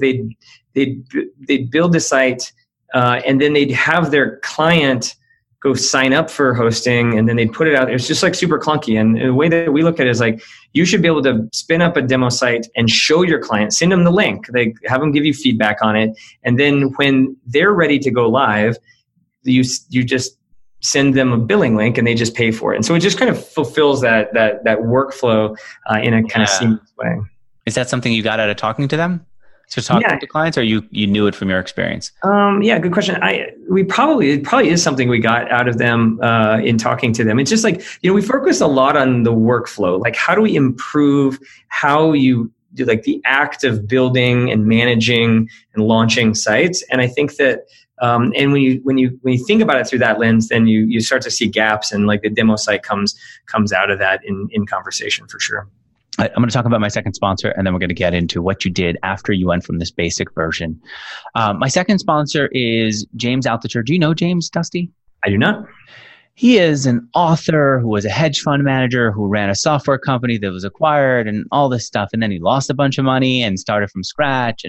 they'd build the site and then they'd have their client go sign up for hosting, and then they'd put it out. It's just like super clunky. And the way that we look at it is like, you should be able to spin up a demo site and show your client, send them the link, they have them give you feedback on it, and then when they're ready to go live, you just send them a billing link and they just pay for it. And so it just kind of fulfills that workflow in a kind of seamless way. Is that something you got out of talking to them? So talking to clients, or you knew it from your experience? Yeah, good question. It probably is something we got out of them in talking to them. It's just like, we focus a lot on the workflow. Like, how do we improve how you do, like, the act of building and managing and launching sites? And I think that and when you think about it through that lens, then you start to see gaps, and like the demo site comes out of that in conversation for sure. I'm going to talk about my second sponsor, and then we're going to get into what you did after you went from this basic version. My second sponsor is James Altucher. Do you know James, Dusty? I do not. He is an author who was a hedge fund manager who ran a software company that was acquired and all this stuff. And then he lost a bunch of money and started from scratch.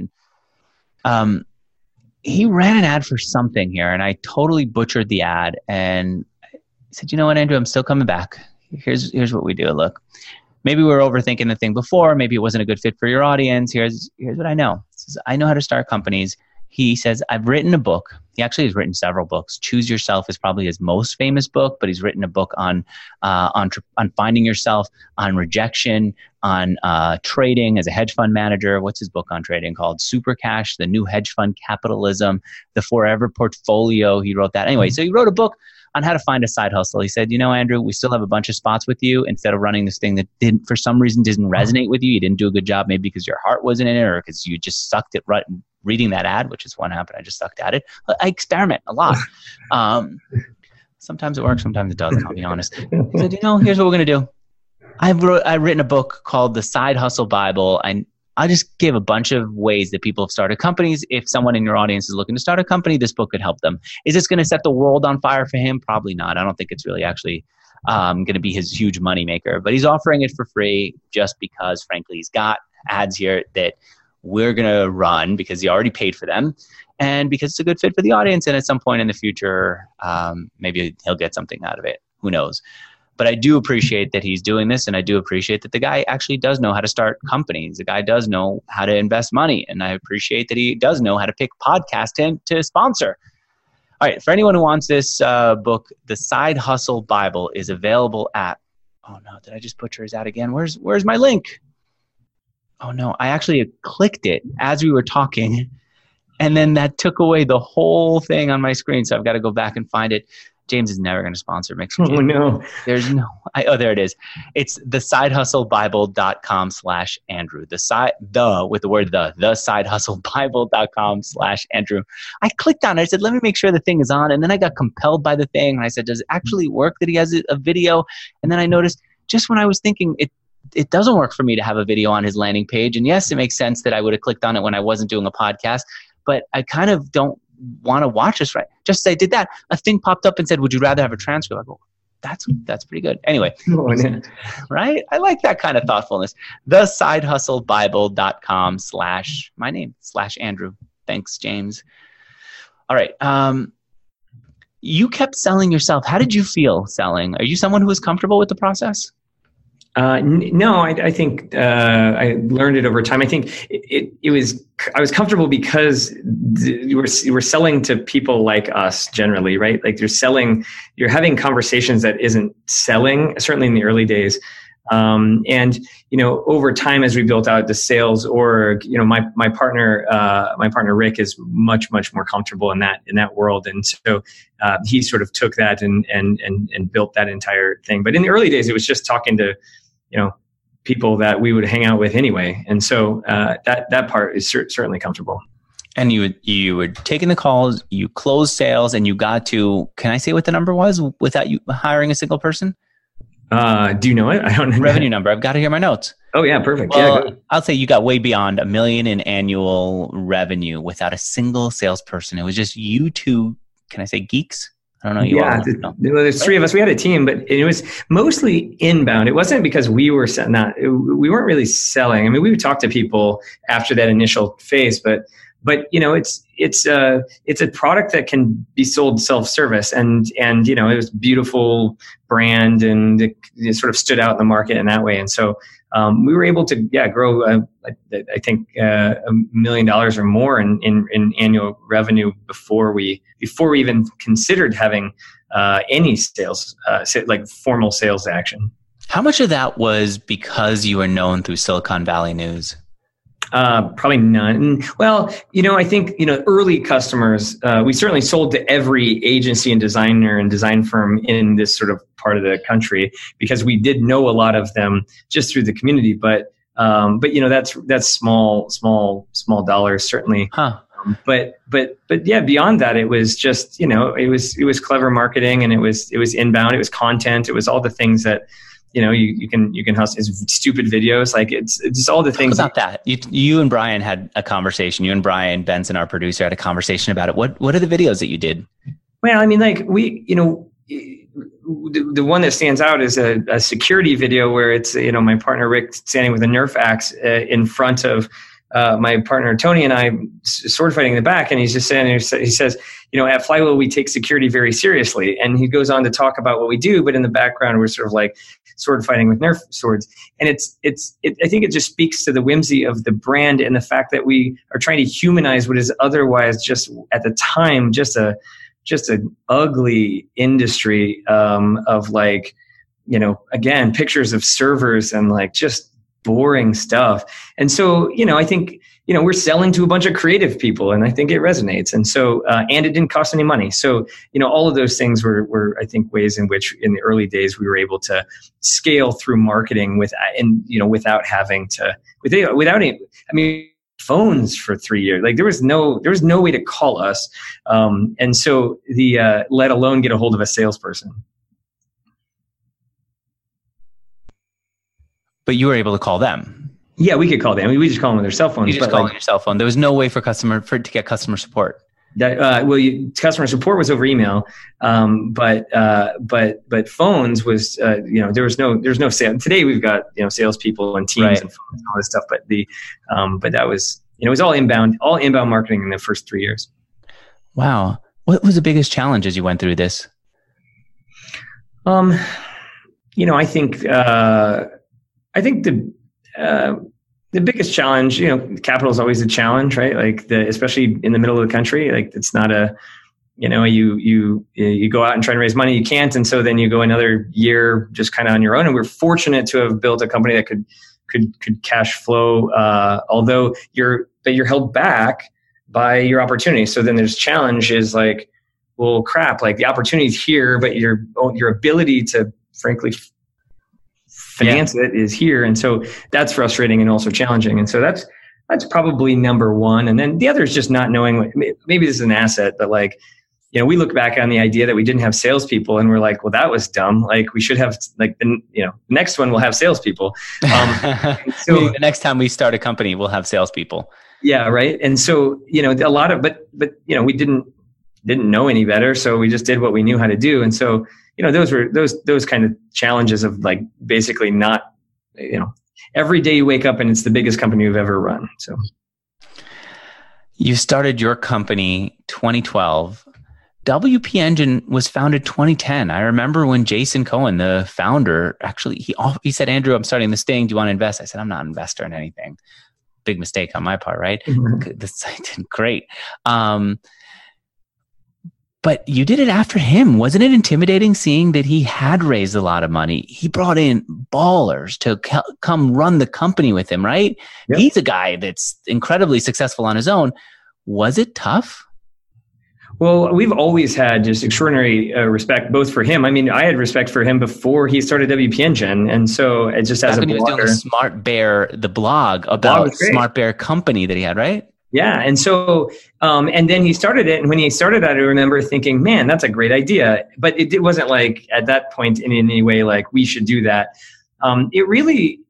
And he ran an ad for something here, and I totally butchered the ad. And I said, you know what, Andrew, I'm still coming back. Here's what we do. Look, maybe we were overthinking the thing before. Maybe it wasn't a good fit for your audience. Here's what I know. He says, I know how to start companies. He says, I've written a book. He actually has written several books. Choose Yourself is probably his most famous book, but he's written a book on finding yourself, on rejection, on trading as a hedge fund manager. What's his book on trading called? Super Cash, The New Hedge Fund Capitalism, The Forever Portfolio. He wrote that. Anyway, so he wrote a book on how to find a side hustle. He said, Andrew, we still have a bunch of spots with you. Instead of running this thing that for some reason didn't resonate with you, you didn't do a good job, maybe because your heart wasn't in it or because you just sucked at reading that ad, which is what happened. I just sucked at it. I experiment a lot. Sometimes it works, sometimes it doesn't, I'll be honest. He said, here's what we're going to do. I've written a book called The Side Hustle Bible. I just give a bunch of ways that people have started companies. If someone in your audience is looking to start a company, this book could help them. Is this going to set the world on fire for him? Probably not. I don't think it's really actually going to be his huge moneymaker. But he's offering it for free just because, frankly, he's got ads here that we're going to run because he already paid for them and because it's a good fit for the audience. And at some point in the future, maybe he'll get something out of it. Who knows? But I do appreciate that he's doing this, and I do appreciate that the guy actually does know how to start companies. The guy does know how to invest money, and I appreciate that he does know how to pick podcast to sponsor. All right, for anyone who wants this book, The Side Hustle Bible is available at, oh no, did I just butcher his ad again? Where's my link? Oh no, I actually clicked it as we were talking, and then that took away the whole thing on my screen, so I've got to go back and find it. James is never going to sponsor Mixer. Oh, no. There's no... there it is. It's thesidehustlebible.com/Andrew. With the word the thesidehustlebible.com/Andrew. I clicked on it. I said, let me make sure the thing is on. And then I got compelled by the thing. And I said, does it actually work that he has a video? And then I noticed just when I was thinking it doesn't work for me to have a video on his landing page. And yes, it makes sense that I would have clicked on it when I wasn't doing a podcast. But I kind of don't want to watch this, right? Just as I did that, a thing popped up and said, would you rather have a transcript? I go, That's pretty good. Anyway, Oh, yeah. right? I like that kind of thoughtfulness. thesidehustlebible.com/my name /Andrew. Thanks, James. All right. You kept selling yourself. How did you feel selling? Are you someone who was comfortable with the process? No, I think I learned it over time. I think I was comfortable because you were selling to people like us generally, right? Like you're having conversations that isn't selling, certainly in the early days. And over time, as we built out the sales org, my partner Rick is much more comfortable in that world, and so he sort of took that and built that entire thing. But in the early days, it was just talking to people that we would hang out with anyway, and so that part is certainly comfortable. And you were taking the calls, you closed sales, and you got to, can I say what the number was without you hiring a single person? Do you know it? I don't know. Revenue number. I've got to hear my notes. Oh yeah, perfect. Well, yeah, I'll say you got way beyond $1 million in annual revenue without a single salesperson. It was just you two. Can I say geeks? I don't know. There's three of us. We had a team, but it was mostly inbound. It wasn't because we weren't really selling. I mean, we would talk to people after that initial phase, but it's a product that can be sold self-service, and it was beautiful brand, and it sort of stood out in the market in that way. And so we were able to grow I think $1 million or more in annual revenue before we even considered having any sales like formal sales action. How much of that was because you were known through Silicon Valley News? Probably none. Well, I think, early customers, we certainly sold to every agency and designer and design firm in this sort of part of the country because we did know a lot of them just through the community. But that's small dollars, certainly. Huh. But yeah, beyond that, it was just, it was clever marketing, and it was inbound, it was content, it was all the things that, you can hustle. It's stupid videos. Like it's just all the things. Talk about that. You and Brian had a conversation. You and Brian Benson, our producer, had a conversation about it. What are the videos that you did? Well, I mean, like the one that stands out is a security video where it's, my partner Rick standing with a Nerf axe in front of my partner Tony and I sword fighting in the back, and he's just saying, he says, at Flywheel we take security very seriously, and he goes on to talk about what we do, but in the background we're sort of like sword fighting with Nerf swords, and I think it just speaks to the whimsy of the brand and the fact that we are trying to humanize what is otherwise just at the time just an ugly industry of like, again, pictures of servers and like just boring stuff. And so, I think, we're selling to a bunch of creative people, and I think it resonates. And so, and it didn't cost any money. So, all of those things were, I think, ways in which in the early days we were able to scale through marketing without having to, without any, I mean, phones for 3 years. Like there was no way to call us. And so let alone get a hold of a salesperson. But you were able to call them. Yeah, we could call them. I mean, we just call them with their cell phones. You just call on your cell phone. There was no way to get customer support. Customer support was over email, but phones was there was no sale. Today we've got salespeople and teams, right, and phones and all this stuff. But that was it was all inbound marketing in the first 3 years. Wow, what was the biggest challenge as you went through this? I think the biggest challenge, capital is always a challenge, right? Like especially in the middle of the country, like it's not you go out and try to raise money, you can't. And so then you go another year just kind of on your own. And we're fortunate to have built a company that could cash flow, although you're held back by your opportunity. So then there's challenge is like, well, crap, like the opportunity's here, but your ability to frankly finance it is here. And so that's frustrating and also challenging. And so that's probably number one. And then the other is just not knowing maybe this is an asset, but like, we look back on the idea that we didn't have salespeople and we're like, well, that was dumb. Like we should have like, the next one we'll have salespeople. So the next time we start a company, we'll have salespeople. Yeah. Right. And so, a lot of, but we didn't know any better. So we just did what we knew how to do. And so, those were those kind of challenges of like basically not, every day you wake up and it's the biggest company you've ever run. So you started your company 2012. WP Engine was founded 2010. I remember when Jason Cohen, the founder, actually, he said, Andrew, I'm starting this thing. Do you want to invest? I said, I'm not an investor in anything. Big mistake on my part, right? Mm-hmm. This did great. But you did it after him. Wasn't it intimidating seeing that he had raised a lot of money? He brought in ballers to come run the company with him, right? Yep. He's a guy that's incredibly successful on his own. Was it tough? Well, we've always had just extraordinary respect, both for him. I mean, I had respect for him before he started WP Engine. And so it just as a blogger. He was doing the Smart Bear, the blog about Smart Bear company that he had, right? Yeah. And so, and then he started it. And when he started that, I remember thinking, man, that's a great idea. But it wasn't like at that point in any way, like we should do that. It really,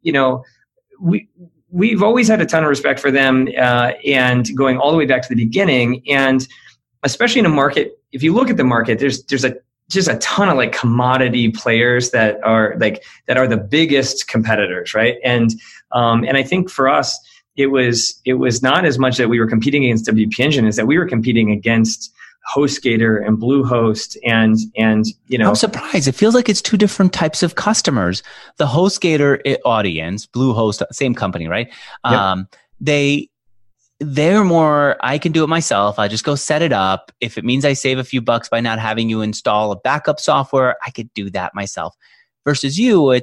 we've always had a ton of respect for them, and going all the way back to the beginning. And especially in a market, if you look at the market, there's just a ton of like commodity players that are the biggest competitors, right? And I think for us, it was not as much that we were competing against WP Engine as that we were competing against HostGator and Bluehost and I'm surprised. It feels like it's two different types of customers. The HostGator audience, Bluehost, same company, right? Yep. They're more, I can do it myself. I just go set it up. If it means I save a few bucks by not having you install a backup software, I could do that myself. Versus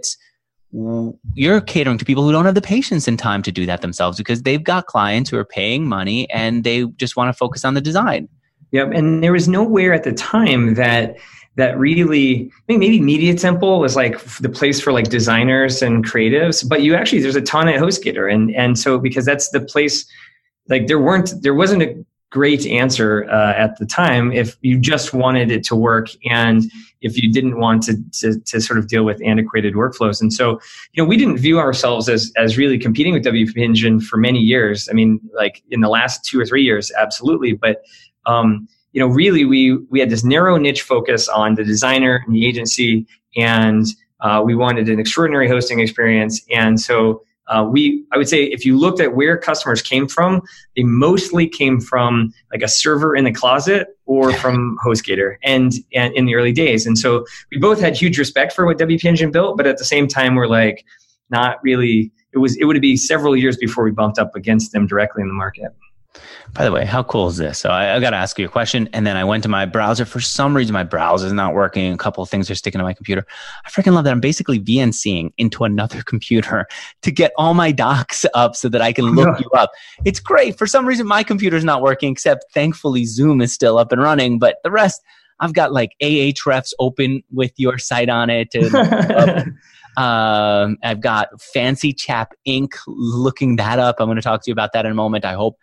you're catering to people who don't have the patience and time to do that themselves because they've got clients who are paying money and they just want to focus on the design. Yep. And there was nowhere at the time that really, I think maybe Media Temple was like the place for like designers and creatives, but there's a ton at HostGator. And so, because that's the place, like there wasn't a great answer at the time if you just wanted it to work and if you didn't want to sort of deal with antiquated workflows. And so, we didn't view ourselves as really competing with WP Engine for many years. I mean, like in the last 2 or 3 years, absolutely. But, really we had this narrow niche focus on the designer and the agency, and we wanted an extraordinary hosting experience. And so, I would say if you looked at where customers came from, they mostly came from like a server in the closet or from HostGator and in the early days. And so we both had huge respect for what WP Engine built, but at the same time, we're like not really, it would be several years before we bumped up against them directly in the market. By the way, how cool is this? So I got to ask you a question. And then I went to my browser. For some reason, my browser is not working. A couple of things are sticking to my computer. I freaking love that. I'm basically VNCing into another computer to get all my docs up so that I can look you up. It's great. For some reason, my computer is not working, except thankfully Zoom is still up and running. But the rest, I've got like Ahrefs open with your site on it. And, I've got Fancy Chap Inc. looking that up. I'm going to talk to you about that in a moment, I hope.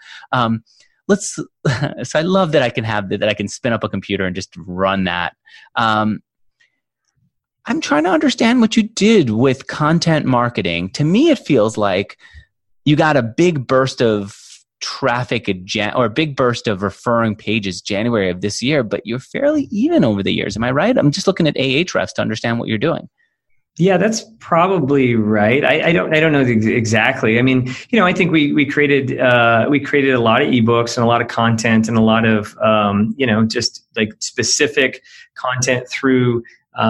So I love that I can have that I can spin up a computer and just run that. I'm trying to understand what you did with content marketing. To me, it feels like you got a big burst of traffic or a big burst of referring pages January of this year, but you're fairly even over the years. Am I right? I'm just looking at Ahrefs to understand what you're doing. Yeah, that's probably right. I don't know exactly. I mean, I think we created a lot of ebooks and a lot of content and a lot of just like specific content through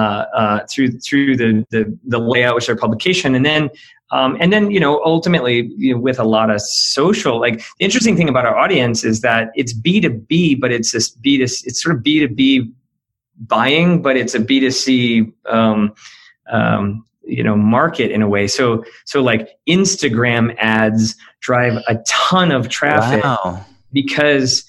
the layout, which is our publication, and then ultimately with a lot of social. Like the interesting thing about our audience is that it's B2B, but it's this it's sort of B2B buying, but it's a B2C. Market in a way. So like Instagram ads drive a ton of traffic. Wow. because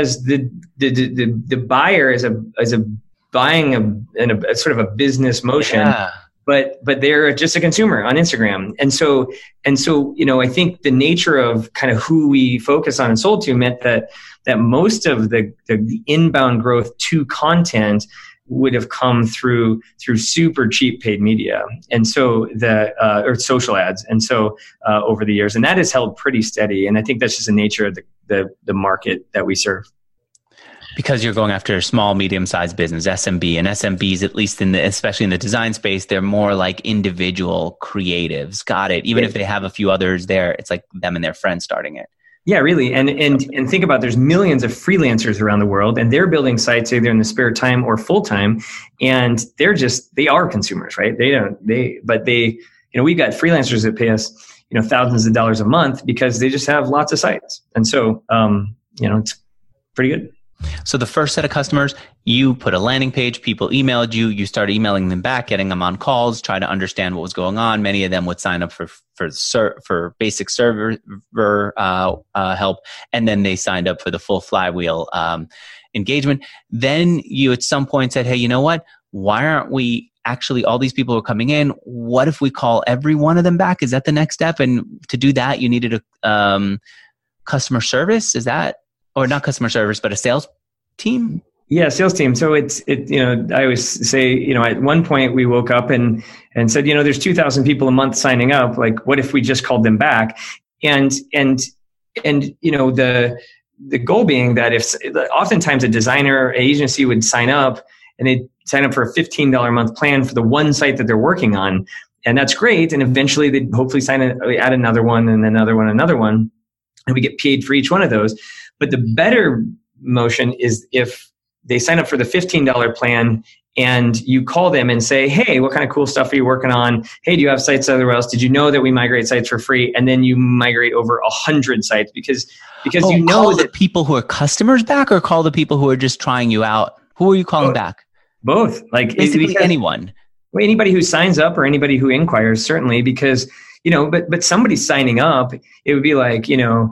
the buyer is buying in a sort of a business motion. Yeah. But they're just a consumer on Instagram. And so, I think the nature of kind of who we focus on and sold to meant that most of the inbound growth to content would have come through super cheap paid media, and so or social ads, and so over the years, and that has held pretty steady. And I think that's just the nature of the market that we serve. Because you're going after a small, medium-sized business, SMB, and SMBs, at least especially in the design space, they're more like individual creatives. Got it. Even if they have a few others there, it's like them and their friends starting it. Yeah, really. And think about, there's millions of freelancers around the world, and they're building sites either in the spare time or full time. And they are consumers, right? We've got freelancers that pay us, thousands of dollars a month because they just have lots of sites. And so, it's pretty good. So the first set of customers, you put a landing page, people emailed you, you started emailing them back, getting them on calls, trying to understand what was going on. Many of them would sign up for basic server help, and then they signed up for the full flywheel engagement. Then you at some point said, hey, you know what? Why aren't we actually, all these people are coming in, what if we call every one of them back? Is that the next step? And to do that, you needed a customer service? Is that, or not customer service, but a sales team? Yeah, sales team. So I always say, at one point we woke up and said, there's 2,000 people a month signing up. Like, what if we just called them back? And the goal being that if oftentimes a designer agency would sign up and they'd sign up for a $15 a month plan for the one site that they're working on. And that's great. And eventually they'd hopefully add another one and another one, and we get paid for each one of those. But the better motion is if they sign up for the $15 plan and you call them and say, hey, what kind of cool stuff are you working on? Hey, do you have sites everywhere else? Did you know that we migrate sites for free? And then you migrate over 100 sites because call that people who are customers back, or call the people who are just trying you out. Who are you calling back? Both. Like basically anyone. Well, anybody who signs up or anybody who inquires, certainly, because but somebody signing up, it would be like,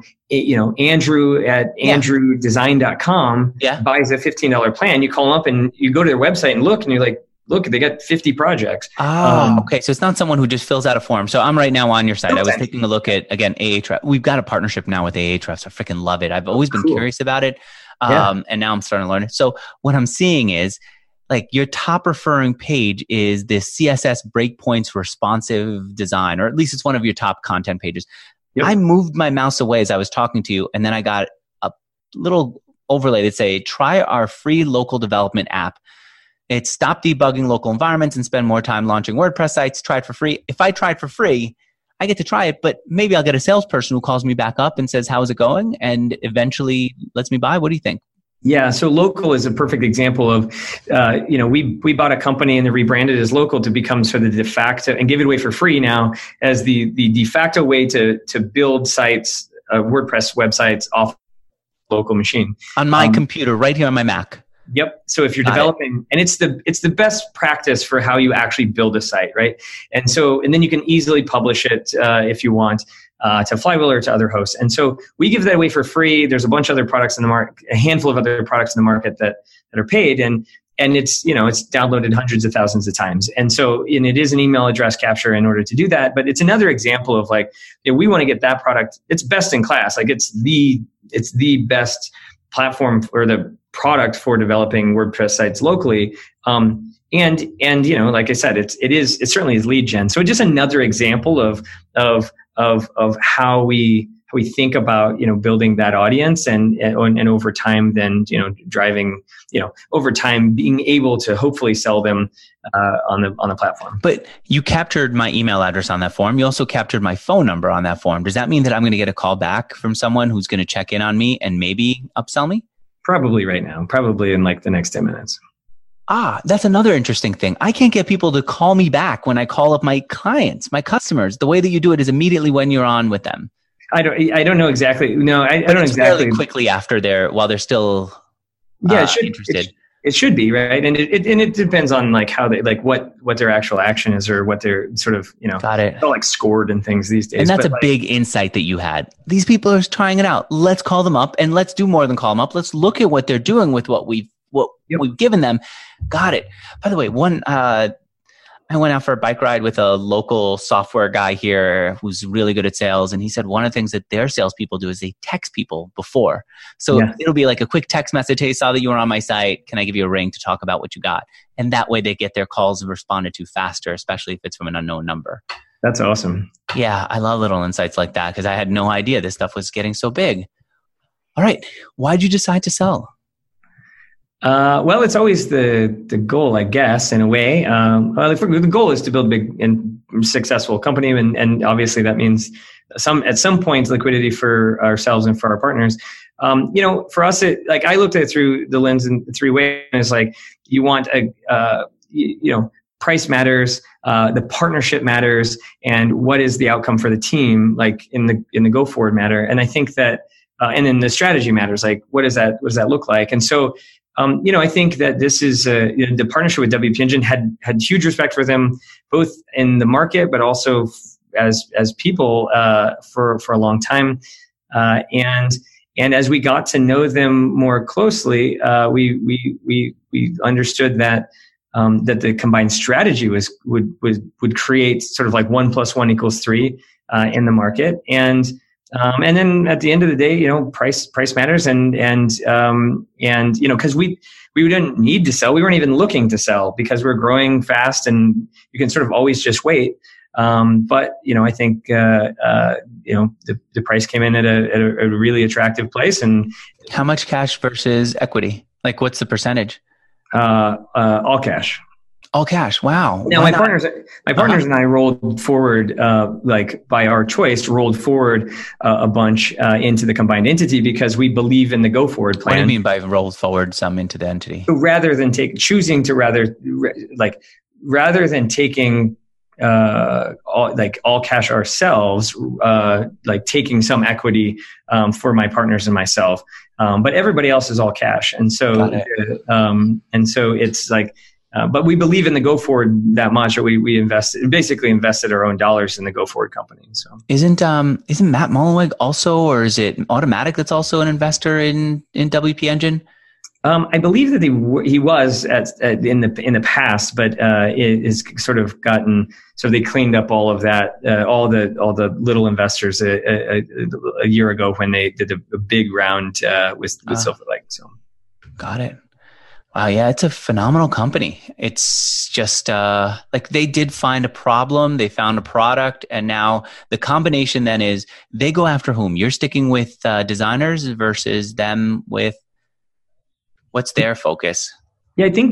Andrew at andrewdesign.com buys a $15 plan. You call them up and you go to their website and look, and you're like, look, they got 50 projects. Okay. So it's not someone who just fills out a form. So I'm right now on your site. I was taking a look at, again, Ahrefs. We've got a partnership now with Ahrefs. I freaking love it. I've always been curious about it. And now I'm starting to learn it. So what I'm seeing is, like, your top referring page is this CSS breakpoints responsive design, or at least it's one of your top content pages. Yep. I moved my mouse away as I was talking to you, and then I got a little overlay that say, try our free local development app. It's stop debugging local environments and spend more time launching WordPress sites. Try it for free. If I try it for free, I get to try it, but maybe I'll get a salesperson who calls me back up and says, how's it going? And eventually lets me buy. What do you think? Yeah, so Local is a perfect example of, we bought a company and they rebranded as Local to become sort of the de facto, and give it away for free now as the de facto way to build sites, WordPress websites off local machine. On my computer, right here on my Mac. Yep. So if you're developing, and it's the best practice for how you actually build a site, right? And then you can easily publish it if you want. To Flywheel or to other hosts. And so we give that away for free. There's a bunch of other products in the market, a handful of other products in the market that are paid. And it's, it's downloaded hundreds of thousands of times. And it is an email address capture in order to do that. But it's another example of like, we want to get that product. It's best in class. Like it's the best platform for the product for developing WordPress sites locally. And like I said, it certainly is lead gen. So just another example of how we think about building that audience and over time then driving over time being able to hopefully sell them on the platform. But you captured my email address on that form. You also captured my phone number on that form. Does that mean that I'm going to get a call back from someone who's going to check in on me and maybe upsell me? Probably right now. Probably in like the next 10 minutes. That's another interesting thing. I can't get people to call me back when I call up my clients, my customers. The way that you do it is immediately when you're on with them. I don't know exactly. No, I don't know exactly. Fairly quickly after while they're still interested. It should be, right, and it depends on like how they like what their actual action is or what they're sort of Got it. It's all like scored and things these days. And that's a big insight that you had. These people are trying it out. Let's call them up, and let's do more than call them up. Let's look at what they're doing with what we've given them. Got it. By the way, I went out for a bike ride with a local software guy here who's really good at sales. And he said one of the things that their salespeople do is they text people before. So it'll be like a quick text message. Hey, saw that you were on my site. Can I give you a ring to talk about what you got? And that way they get their calls responded to faster, especially if it's from an unknown number. That's awesome. Yeah, I love little insights like that because I had no idea this stuff was getting so big. All right. Why'd you decide to sell? Well, it's always the goal, I guess, in a way. The goal is to build a big and successful company, and obviously that means at some point liquidity for ourselves and for our partners. For us, I looked at it through the lens in 3 ways. It's like you want price matters, the partnership matters, and what is the outcome for the team, like in the go forward matter. And I think that, and then the strategy matters, like what does that look like? And so, I think that this is the partnership with WP Engine had huge respect for them, both in the market, but also as people for a long time. And as we got to know them more closely, we understood that that the combined strategy would create sort of like 1 + 1 = 3 in the market. And then at the end of the day, price matters, and because we didn't need to sell, we weren't even looking to sell because we're growing fast, and you can sort of always just wait. But I think the price came in at a really attractive place. And how much cash versus equity? Like, what's the percentage? All cash. All cash. Wow. Now, my partners and I rolled forward, by our choice, rolled forward a bunch into the combined entity because we believe in the go forward plan. What do you mean by rolled forward some into the entity? So rather than taking all cash ourselves, taking some equity for my partners and myself, but everybody else is all cash, and so it's like. But we believe in the go forward that much that we invested our own dollars in the go forward company. So isn't Matt Mullenweg also, or is it Automatic that's also an investor in WP Engine? I believe that he was in the past, but it is sort of gotten, so they cleaned up all of that, all the little investors a year ago when they did a big round with Silver Lake. So got it. Wow, yeah, it's a phenomenal company. It's just they did find a problem, they found a product, and now the combination then is they go after whom? You're sticking with designers versus them with, what's their focus? Yeah, I think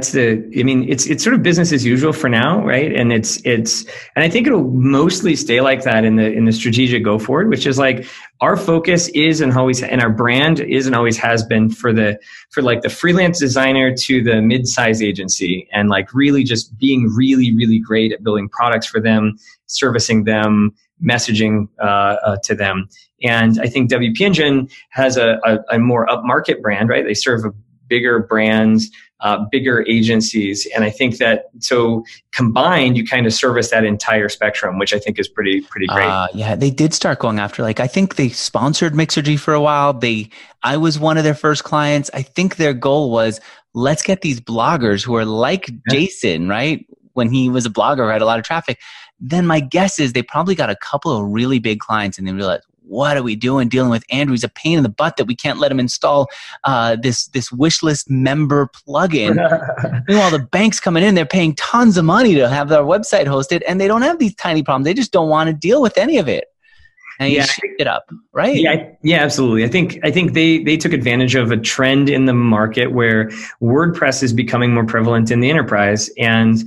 it's sort of business as usual for now, right? And and I think it'll mostly stay like that in the strategic go forward, which is like our focus is and our brand is and always has been for the freelance designer to the mid-size agency, and like really just being really, really great at building products for them, servicing them, messaging to them. And I think WP Engine has a more upmarket brand, right? They serve bigger brands, bigger agencies. And I think that so combined, you kind of service that entire spectrum, which I think is pretty great. Yeah, they did start going after, I think they sponsored Mixergy for a while. I was one of their first clients. I think their goal was, let's get these bloggers who are like Jason, right? When he was a blogger, had a lot of traffic. Then my guess is they probably got a couple of really big clients and they realized, what are we doing dealing with Andrew? He's a pain in the butt that we can't let him install this wish list member plugin. Meanwhile, the bank's coming in, they're paying tons of money to have their website hosted, and they don't have these tiny problems. They just don't want to deal with any of it. And you shaped it up, right? Yeah, absolutely. I think they took advantage of a trend in the market where WordPress is becoming more prevalent in the enterprise, and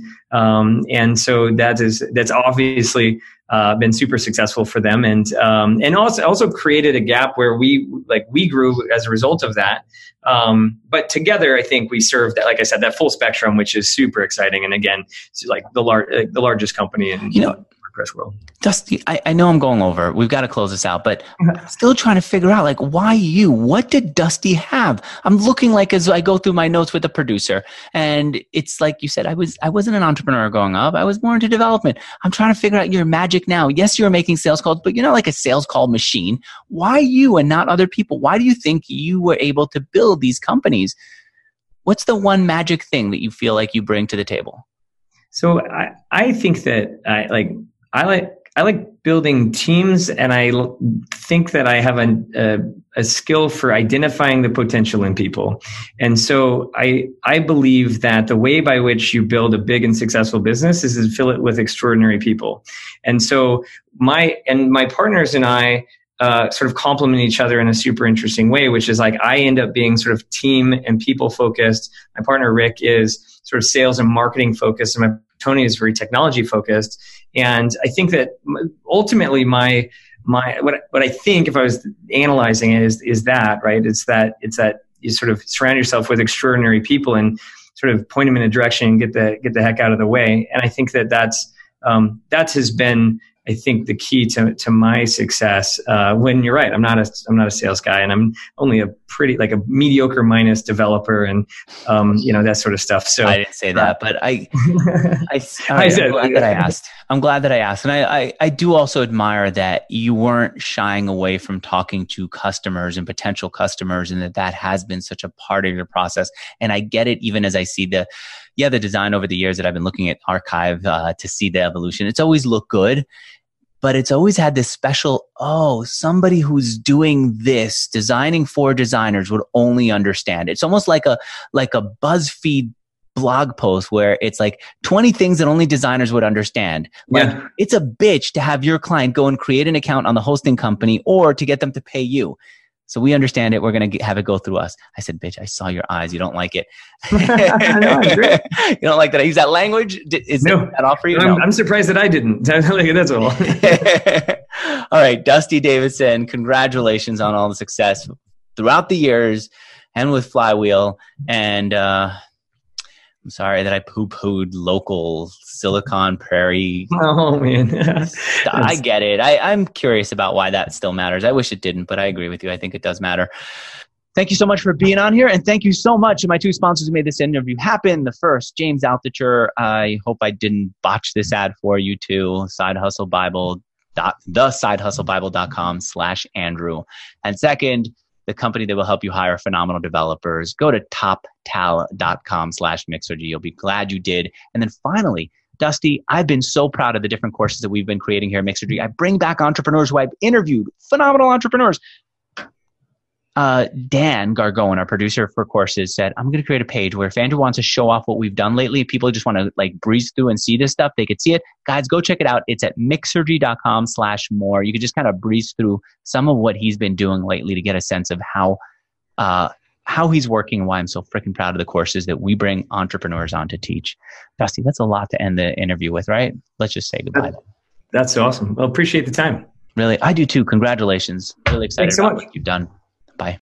so that's obviously been super successful for them, and also created a gap where we grew as a result of that. But together, I think we served, like I said, that full spectrum, which is super exciting. And again, it's like the largest company in WordPress world. Dusty, I know I'm going over. We've got to close this out, but I'm still trying to figure out, why you? What did Dusty have? I'm looking as I go through my notes with the producer, and it's like you said, I wasn't an entrepreneur growing up. I was more into development. I'm trying to figure out your magic now. Yes, you're making sales calls, but you're not like a sales call machine. Why you and not other people? Why do you think you were able to build these companies? What's the one magic thing that you feel like you bring to the table? So I think that I like building teams, and I think that I have a skill for identifying the potential in people. And so I believe that the way by which you build a big and successful business is to fill it with extraordinary people. And so my partners and I sort of complement each other in a super interesting way, which is like I end up being sort of team and people focused. My partner Rick is sort of sales and marketing focused, and my Tony is very technology focused. And I think that ultimately what I think, if I was analyzing it, is that, right? It's that you sort of surround yourself with extraordinary people and sort of point them in a direction and get the heck out of the way. And I think that that has been, I think, the key to my success. When you're right, I'm not a sales guy, and I'm only a mediocre minus developer, and that sort of stuff. So I didn't say that, but I'm glad that I asked. I'm glad that I asked, and I do also admire that you weren't shying away from talking to customers and potential customers, and that has been such a part of your process. And I get it, even as I see the design over the years that I've been looking at Archive to see the evolution. It's always looked good. But it's always had this special, somebody who's doing this, designing for designers would only understand. It's almost like a BuzzFeed blog post where it's like 20 things that only designers would understand. Like, it's a bitch to have your client go and create an account on the hosting company or to get them to pay you. So we understand it. We're going to have it go through us. I said, bitch, I saw your eyes. You don't like it. No, great. You don't like that I use that language? Is that all for you? No. I'm surprised that I didn't. That's all. All right. Dusty Davidson, congratulations on all the success throughout the years and with Flywheel. And I'm sorry that I poo-pooed local Silicon Prairie. Oh, man. I get it. I'm curious about why that still matters. I wish it didn't, but I agree with you. I think it does matter. Thank you so much for being on here. And thank you so much to my two sponsors who made this interview happen. The first, James Altucher. I hope I didn't botch this ad for you too. thesidehustlebible.com/Andrew. And second, the company that will help you hire phenomenal developers. Go to toptal.com/Mixergy. You'll be glad you did. And then finally, Dusty, I've been so proud of the different courses that we've been creating here at Mixergy. I bring back entrepreneurs who I've interviewed, phenomenal entrepreneurs. Dan Gargone, our producer for courses, said, I'm going to create a page where if Andrew wants to show off what we've done lately, people just want to breeze through and see this stuff, they could see it. Guys, go check it out. It's at mixergy.com/more. You could just kind of breeze through some of what he's been doing lately to get a sense of how he's working and why I'm so freaking proud of the courses that we bring entrepreneurs on to teach. Dusty, that's a lot to end the interview with, right? Let's just say goodbye. That's awesome. Well, appreciate the time. Really, I do too. Congratulations. Really excited about what you've done. Bye.